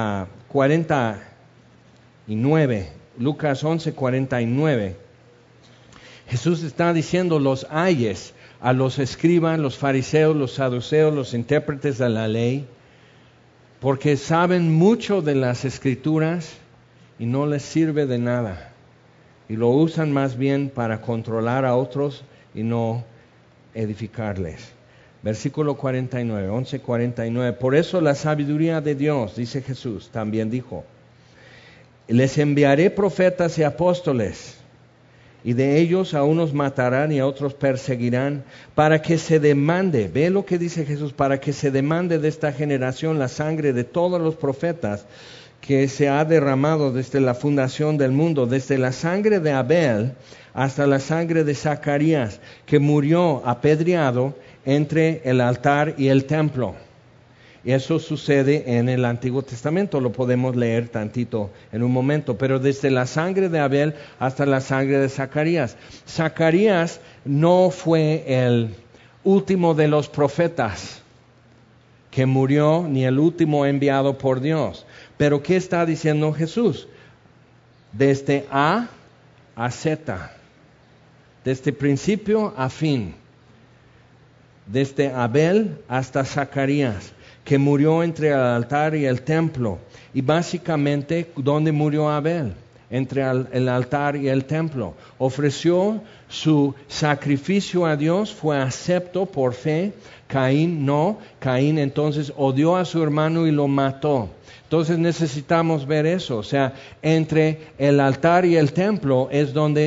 Speaker 1: 49. Lucas 11:49, Jesús está diciendo los ayes a los escribas, los fariseos, los saduceos, los intérpretes de la ley, porque saben mucho de las Escrituras y no les sirve de nada. Y lo usan más bien para controlar a otros y no edificarles. Versículo 49, 11:49, por eso la sabiduría de Dios, dice Jesús, también dijo, les enviaré profetas y apóstoles, y de ellos a unos matarán y a otros perseguirán, para que se demande, ve lo que dice Jesús, para que se demande de esta generación la sangre de todos los profetas que se ha derramado desde la fundación del mundo, desde la sangre de Abel hasta la sangre de Zacarías, que murió apedreado entre el altar y el templo. Y eso sucede en el Antiguo Testamento, lo podemos leer tantito en un momento, pero desde la sangre de Abel hasta la sangre de Zacarías. Zacarías no fue el último de los profetas que murió, ni el último enviado por Dios. Pero ¿qué está diciendo Jesús? Desde A a Z, desde principio a fin, desde Abel hasta Zacarías, que murió entre el altar y el templo. Y básicamente, ¿dónde murió Abel? Entre el altar y el templo. Ofreció su sacrificio a Dios, fue acepto por fe. Caín no. Caín entonces odió a su hermano y lo mató. Entonces necesitamos ver eso. O sea, entre el altar y el templo es donde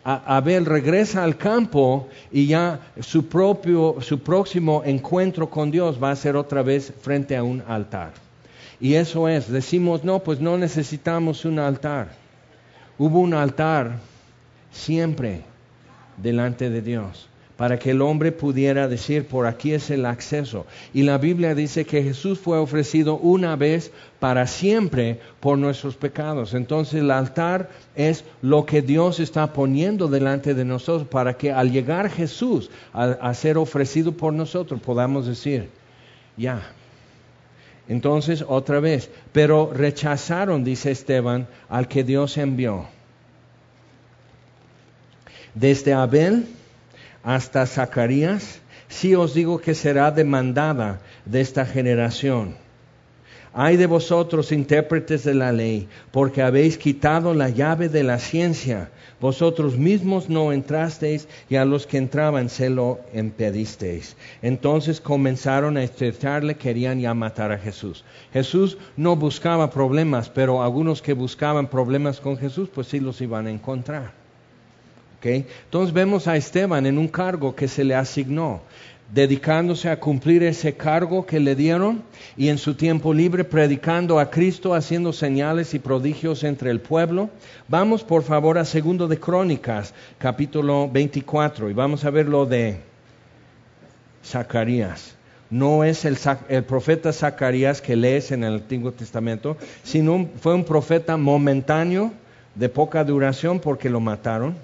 Speaker 1: Abel regresa al campo y ya su próximo encuentro con Dios va a ser otra vez frente a un altar. Y eso es, decimos, no, pues no necesitamos un altar. Hubo un altar siempre delante de Dios, para que el hombre pudiera decir, por aquí es el acceso. Y la Biblia dice que Jesús fue ofrecido una vez para siempre por nuestros pecados. Entonces el altar es lo que Dios está poniendo delante de nosotros, para que al llegar Jesús a ser ofrecido por nosotros, podamos decir, ya. Entonces otra vez, pero rechazaron, dice Esteban, al que Dios envió. Desde Abel hasta Zacarías, sí os digo que será demandada de esta generación. Ay de vosotros, intérpretes de la ley, porque habéis quitado la llave de la ciencia. Vosotros mismos no entrasteis, y a los que entraban se lo impedisteis. Entonces comenzaron a estrecharle, querían ya matar a Jesús. Jesús no buscaba problemas, pero algunos que buscaban problemas con Jesús, pues sí los iban a encontrar. ¿Okay? Entonces vemos a Esteban en un cargo que se le asignó, dedicándose a cumplir ese cargo que le dieron, y en su tiempo libre predicando a Cristo, haciendo señales y prodigios entre el pueblo. Vamos por favor a 2 de Crónicas, capítulo 24, y vamos a ver lo de Zacarías. No es el profeta Zacarías que lees en el Antiguo Testamento, sino fue un profeta momentáneo, de poca duración, porque lo mataron.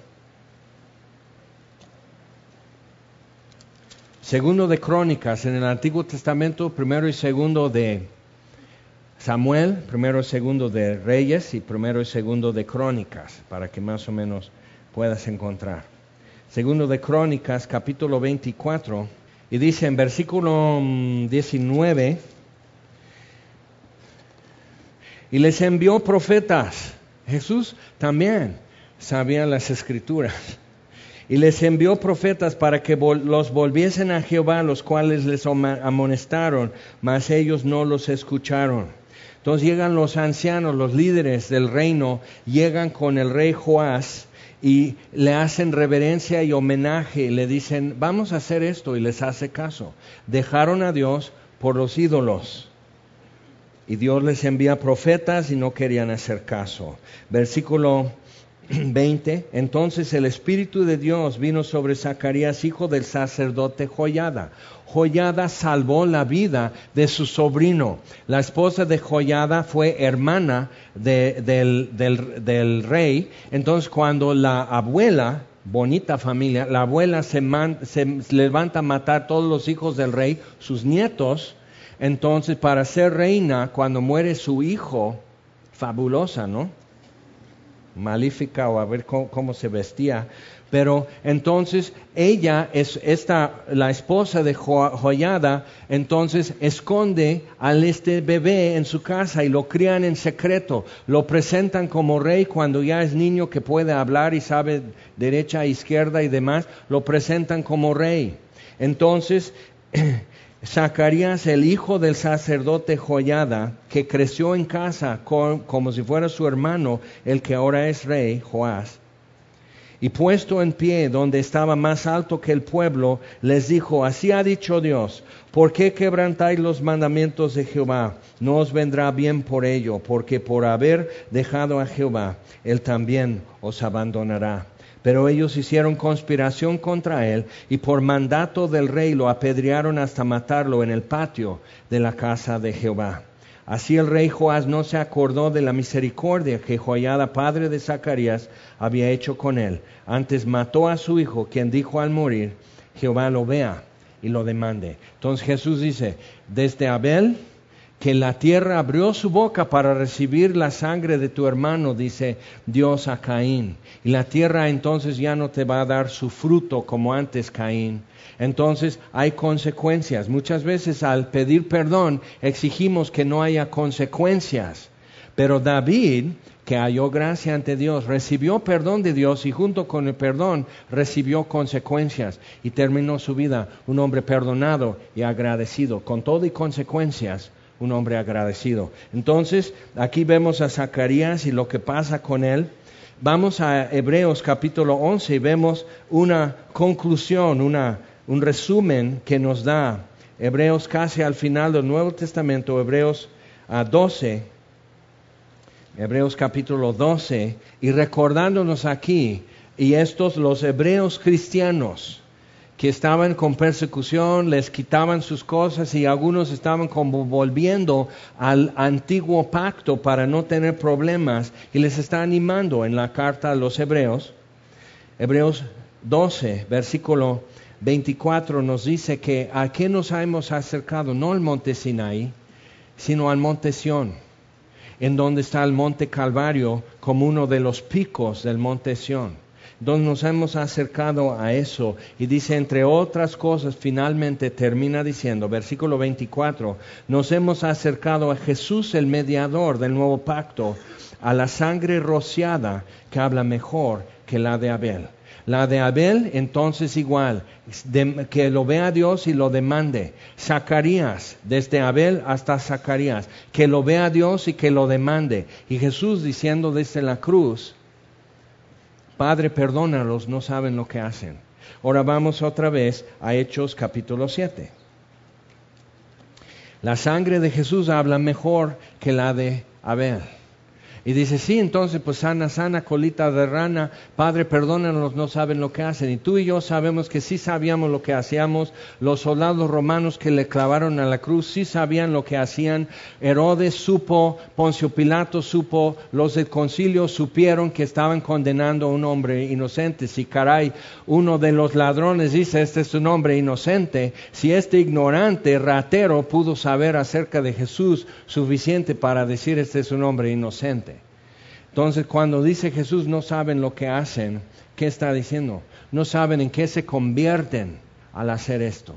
Speaker 1: 2 de Crónicas en el Antiguo Testamento, 1 y 2 de Samuel, 1 y 2 de Reyes y 1 y 2 de Crónicas, para que más o menos puedas encontrar. 2 de Crónicas, capítulo 24, y dice en versículo 19, y les envió profetas. Jesús también sabía las Escrituras. Y les envió profetas para que los volviesen a Jehová, los cuales les amonestaron, mas ellos no los escucharon. Entonces llegan los ancianos, los líderes del reino, llegan con el rey Joás y le hacen reverencia y homenaje, le dicen, vamos a hacer esto, y les hace caso. Dejaron a Dios por los ídolos. Y Dios les envía profetas y no querían hacer caso. Versículo 20, entonces el Espíritu de Dios vino sobre Zacarías, hijo del sacerdote Joiada. Joiada salvó la vida de su sobrino. La esposa de Joiada fue hermana del rey. Entonces cuando la abuela, bonita familia, la abuela se levanta a matar todos los hijos del rey, sus nietos, entonces para ser reina, cuando muere su hijo, fabulosa, ¿no? Malífica, o a ver cómo se vestía, pero entonces ella es la esposa de Joiada, entonces esconde al bebé en su casa y lo crían en secreto, lo presentan como rey cuando ya es niño que puede hablar y sabe derecha, izquierda y demás, lo presentan como rey. Entonces Zacarías, el hijo del sacerdote Joiada, que creció en casa como si fuera su hermano, el que ahora es rey, Joás, y puesto en pie donde estaba más alto que el pueblo, les dijo, así ha dicho Dios, ¿por qué quebrantáis los mandamientos de Jehová? No os vendrá bien por ello, porque por haber dejado a Jehová, Él también os abandonará. Pero ellos hicieron conspiración contra él, y por mandato del rey lo apedrearon hasta matarlo en el patio de la casa de Jehová. Así el rey Joás no se acordó de la misericordia que Joiada, padre de Zacarías, había hecho con él. Antes mató a su hijo, quien dijo al morir, Jehová lo vea y lo demande. Entonces Jesús dice, desde Abel, que la tierra abrió su boca para recibir la sangre de tu hermano, dice Dios a Caín. Y la tierra entonces ya no te va a dar su fruto como antes Caín. Entonces hay consecuencias. Muchas veces al pedir perdón exigimos que no haya consecuencias. Pero David, que halló gracia ante Dios, recibió perdón de Dios y junto con el perdón recibió consecuencias. Y terminó su vida un hombre perdonado y agradecido, con todo y consecuencias. Un hombre agradecido. Entonces, aquí vemos a Zacarías y lo que pasa con él. Vamos a Hebreos capítulo 11 y vemos una conclusión, un resumen que nos da Hebreos casi al final del Nuevo Testamento, Hebreos 12, Hebreos capítulo 12, y recordándonos aquí, y estos los hebreos cristianos que estaban con persecución, les quitaban sus cosas y algunos estaban como volviendo al antiguo pacto para no tener problemas, y les está animando en la carta a los hebreos. Hebreos 12, versículo 24 nos dice que a qué nos hemos acercado, no al monte Sinaí, sino al monte Sión, en donde está el monte Calvario como uno de los picos del monte Sión, donde nos hemos acercado a eso. Y dice, entre otras cosas, finalmente termina diciendo, versículo 24, nos hemos acercado a Jesús, el mediador del nuevo pacto, a la sangre rociada que habla mejor que la de Abel. La de Abel, entonces igual, que lo vea Dios y lo demande. Zacarías, desde Abel hasta Zacarías, que lo vea Dios y que lo demande. Y Jesús diciendo desde la cruz, Padre, perdónalos, no saben lo que hacen. Ahora vamos otra vez a Hechos capítulo 7. La sangre de Jesús habla mejor que la de Abel. Y dice, sí, entonces pues sana, colita de rana, Padre, perdónanos, no saben lo que hacen. Y tú y yo sabemos que sí sabíamos lo que hacíamos. Los soldados romanos que le clavaron a la cruz sí sabían lo que hacían. Herodes supo, Poncio Pilato supo, los del concilio supieron que estaban condenando a un hombre inocente. Si caray, uno de los ladrones dice, este es un hombre inocente, si este ignorante, ratero, pudo saber acerca de Jesús suficiente para decir, este es un hombre inocente. Entonces, cuando dice Jesús, no saben lo que hacen, ¿qué está diciendo? No saben en qué se convierten al hacer esto.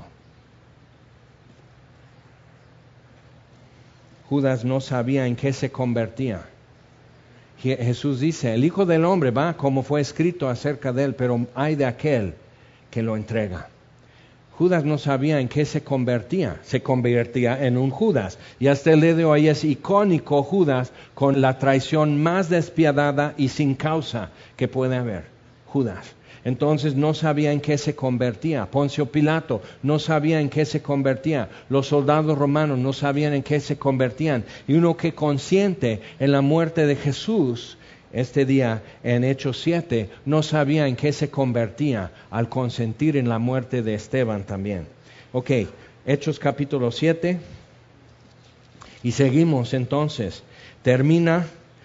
Speaker 1: Judas no sabía en qué se convertía. Jesús dice, el Hijo del Hombre va como fue escrito acerca de él, pero hay de aquel que lo entrega. Judas no sabía en qué se convertía en un Judas. Y hasta el día de hoy es icónico Judas con la traición más despiadada y sin causa que puede haber. Judas. Entonces no sabía en qué se convertía. Poncio Pilato no sabía en qué se convertía. Los soldados romanos no sabían en qué se convertían. Y uno que consciente en la muerte de Jesús, este día en Hechos 7, no sabía en qué se convertía al consentir en la muerte de Esteban también. Ok, Hechos capítulo 7, y seguimos entonces. Termina,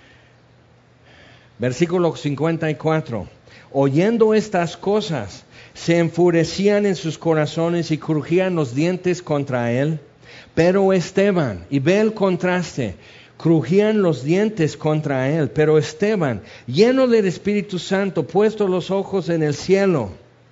Speaker 1: versículo 54. Oyendo estas cosas, se enfurecían en sus corazones y crujían los dientes contra él. Pero Esteban, y ve el contraste, crujían los dientes contra él, pero Esteban, lleno del Espíritu Santo, puesto los ojos en el cielo,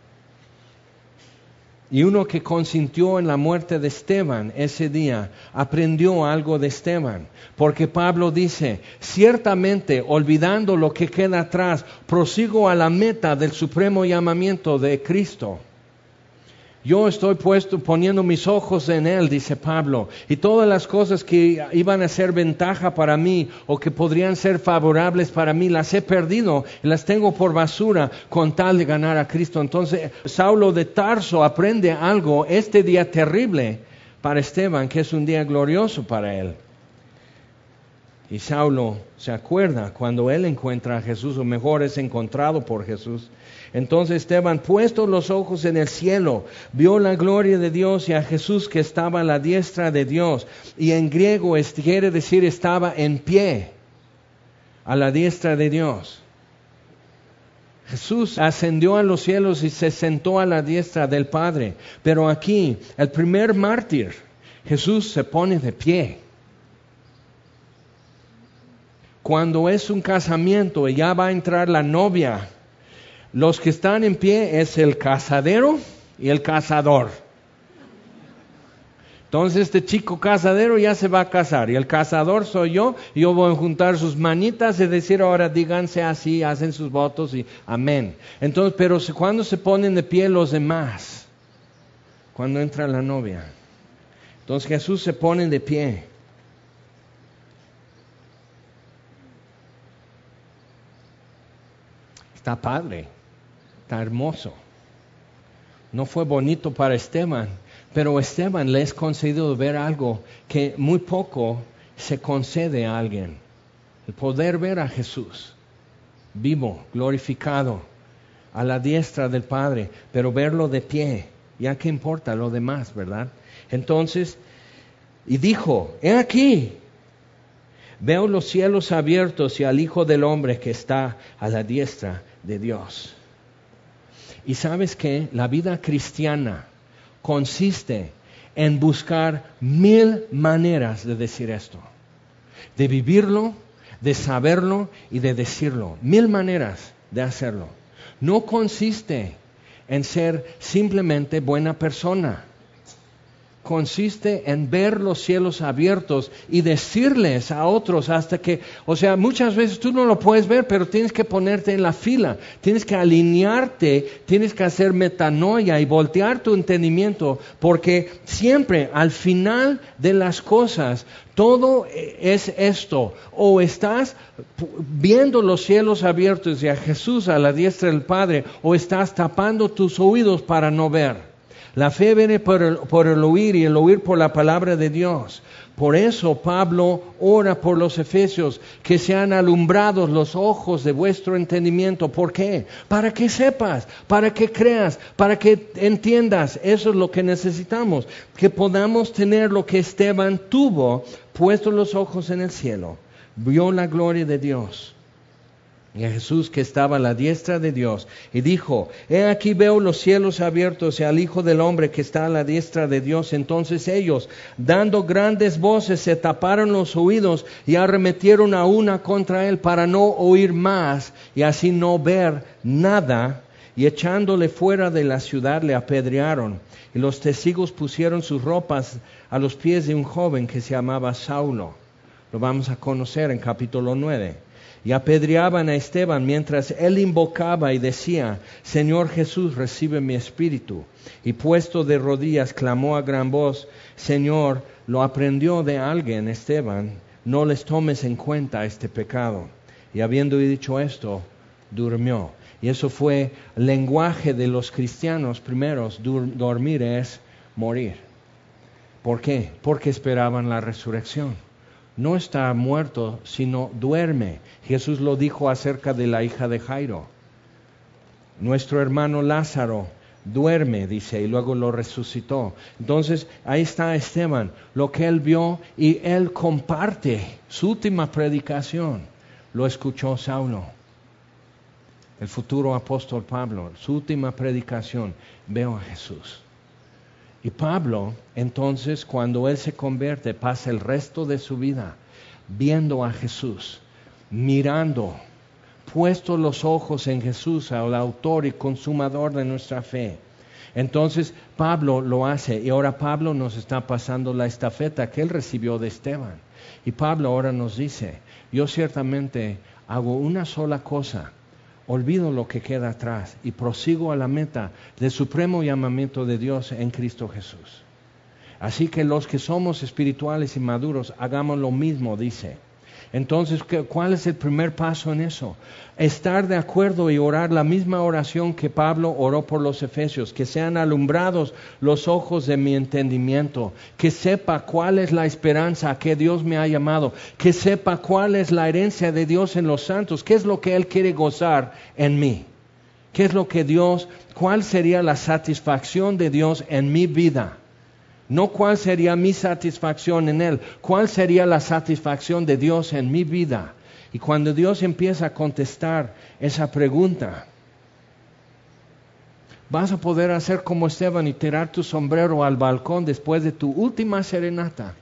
Speaker 1: y uno que consintió en la muerte de Esteban ese día, aprendió algo de Esteban, porque Pablo dice, ciertamente olvidando lo que queda atrás, prosigo a la meta del supremo llamamiento de Cristo. Yo estoy poniendo mis ojos en Él, dice Pablo, y todas las cosas que iban a ser ventaja para mí o que podrían ser favorables para mí, las he perdido y las tengo por basura con tal de ganar a Cristo. Entonces, Saulo de Tarso aprende algo este día terrible para Esteban, que es un día glorioso para él. Y Saulo se acuerda cuando él encuentra a Jesús, o mejor es encontrado por Jesús. Entonces Esteban, puestos los ojos en el cielo, vio la gloria de Dios y a Jesús que estaba a la diestra de Dios. Y en griego quiere decir estaba en pie a la diestra de Dios. Jesús ascendió a los cielos y se sentó a la diestra del Padre. Pero aquí, el primer mártir, Jesús se pone de pie. Cuando es un casamiento y ya va a entrar la novia, los que están en pie es el casadero y el casador. Entonces este chico casadero ya se va a casar y el casador soy yo, y yo voy a juntar sus manitas y decir ahora díganse así, hacen sus votos y amén. Entonces, pero cuando se ponen de pie los demás, cuando entra la novia, entonces Jesús se pone de pie. Está padre, está hermoso. No fue bonito para Esteban, pero a Esteban le es concedido ver algo que muy poco se concede a alguien. El poder ver a Jesús vivo, glorificado, a la diestra del Padre, pero verlo de pie, ya que importa lo demás, ¿verdad? Entonces, y dijo, he aquí, veo los cielos abiertos y al Hijo del Hombre que está a la diestra de Dios. Y sabes que la vida cristiana consiste en buscar 1000 maneras de decir esto, de vivirlo, de saberlo y de decirlo. 1000 maneras de hacerlo. No consiste en ser simplemente buena persona. Consiste en ver los cielos abiertos y decirles a otros hasta que, o sea, muchas veces tú no lo puedes ver, pero tienes que ponerte en la fila, tienes que alinearte, tienes que hacer metanoia y voltear tu entendimiento, porque siempre al final de las cosas, todo es esto, o estás viendo los cielos abiertos y a Jesús a la diestra del Padre, o estás tapando tus oídos para no ver. La fe viene por el oír y el oír por la palabra de Dios. Por eso Pablo ora por los efesios, que sean alumbrados los ojos de vuestro entendimiento. ¿Por qué? Para que sepas, para que creas, para que entiendas. Eso es lo que necesitamos, que podamos tener lo que Esteban tuvo, puesto los ojos en el cielo. Vio la gloria de Dios. Y a Jesús que estaba a la diestra de Dios, y dijo, he aquí veo los cielos abiertos y al Hijo del Hombre que está a la diestra de Dios. Entonces ellos, dando grandes voces, se taparon los oídos y arremetieron a una contra él para no oír más y así no ver nada. Y echándole fuera de la ciudad le apedrearon. Y los testigos pusieron sus ropas a los pies de un joven que se llamaba Saulo. Lo vamos a conocer en capítulo 9. Y apedreaban a Esteban mientras él invocaba y decía, Señor Jesús, recibe mi espíritu. Y puesto de rodillas clamó a gran voz, Señor, lo aprendió de alguien Esteban, no les tomes en cuenta este pecado. Y habiendo dicho esto, durmió. Y eso fue el lenguaje de los cristianos primeros, dormir es morir. ¿Por qué? Porque esperaban la resurrección. No está muerto, sino duerme. Jesús lo dijo acerca de la hija de Jairo. Nuestro hermano Lázaro duerme, dice, y luego lo resucitó. Entonces, ahí está Esteban, lo que él vio, y él comparte su última predicación. Lo escuchó Saulo, el futuro apóstol Pablo. Su última predicación, veo a Jesús. Y Pablo, entonces, cuando él se convierte, pasa el resto de su vida viendo a Jesús, mirando, puesto los ojos en Jesús, al autor y consumador de nuestra fe. Entonces, Pablo lo hace, y ahora Pablo nos está pasando la estafeta que él recibió de Esteban. Y Pablo ahora nos dice, yo ciertamente hago una sola cosa, olvido lo que queda atrás y prosigo a la meta del supremo llamamiento de Dios en Cristo Jesús. Así que los que somos espirituales y maduros, hagamos lo mismo, dice. Entonces, ¿cuál es el primer paso en eso? Estar de acuerdo y orar la misma oración que Pablo oró por los efesios, que sean alumbrados los ojos de mi entendimiento, que sepa cuál es la esperanza a que Dios me ha llamado, que sepa cuál es la herencia de Dios en los santos, qué es lo que Él quiere gozar en mí, qué es lo que Dios, cuál sería la satisfacción de Dios en mi vida. No cuál sería mi satisfacción en Él, cuál sería la satisfacción de Dios en mi vida. Y cuando Dios empieza a contestar esa pregunta, vas a poder hacer como Esteban y tirar tu sombrero al balcón después de tu última serenata.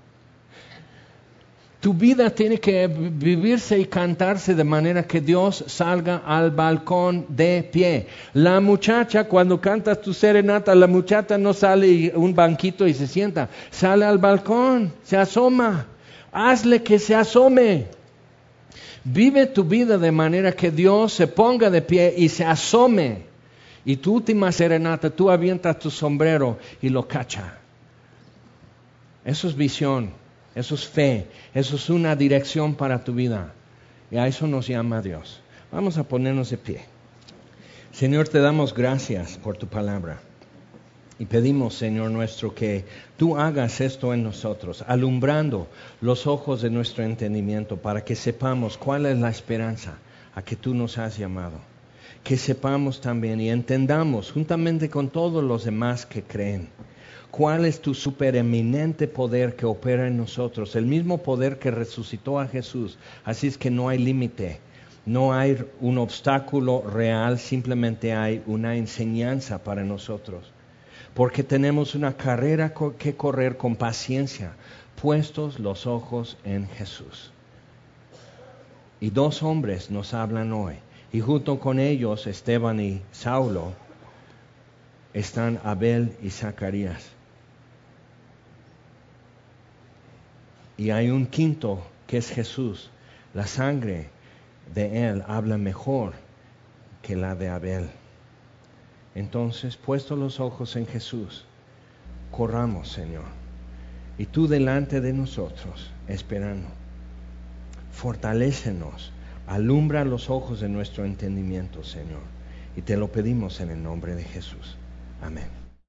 Speaker 1: Tu vida tiene que vivirse y cantarse de manera que Dios salga al balcón de pie. La muchacha, cuando cantas tu serenata, la muchacha no sale a un banquito y se sienta. Sale al balcón, se asoma. Hazle que se asome. Vive tu vida de manera que Dios se ponga de pie y se asome. Y tu última serenata, tú avientas tu sombrero y lo cacha. Eso es visión. Eso es fe, eso es una dirección para tu vida. Y a eso nos llama Dios. Vamos a ponernos de pie. Señor, te damos gracias por tu palabra. Y pedimos, Señor nuestro, que tú hagas esto en nosotros, alumbrando los ojos de nuestro entendimiento para que sepamos cuál es la esperanza a que tú nos has llamado. Que sepamos también y entendamos, juntamente con todos los demás que creen, cuál es tu supereminente poder que opera en nosotros, el mismo poder que resucitó a Jesús. Así es que no hay límite, no hay un obstáculo real, simplemente hay una enseñanza para nosotros. Porque tenemos una carrera que correr con paciencia, puestos los ojos en Jesús. Y 2 hombres nos hablan hoy, y junto con ellos, Esteban y Saulo, están Abel y Zacarías. Y hay un quinto que es Jesús. La sangre de Él habla mejor que la de Abel. Entonces, puestos los ojos en Jesús, corramos, Señor. Y tú delante de nosotros, esperando. Fortalécenos, alumbra los ojos de nuestro entendimiento, Señor. Y te lo pedimos en el nombre de Jesús. Amén.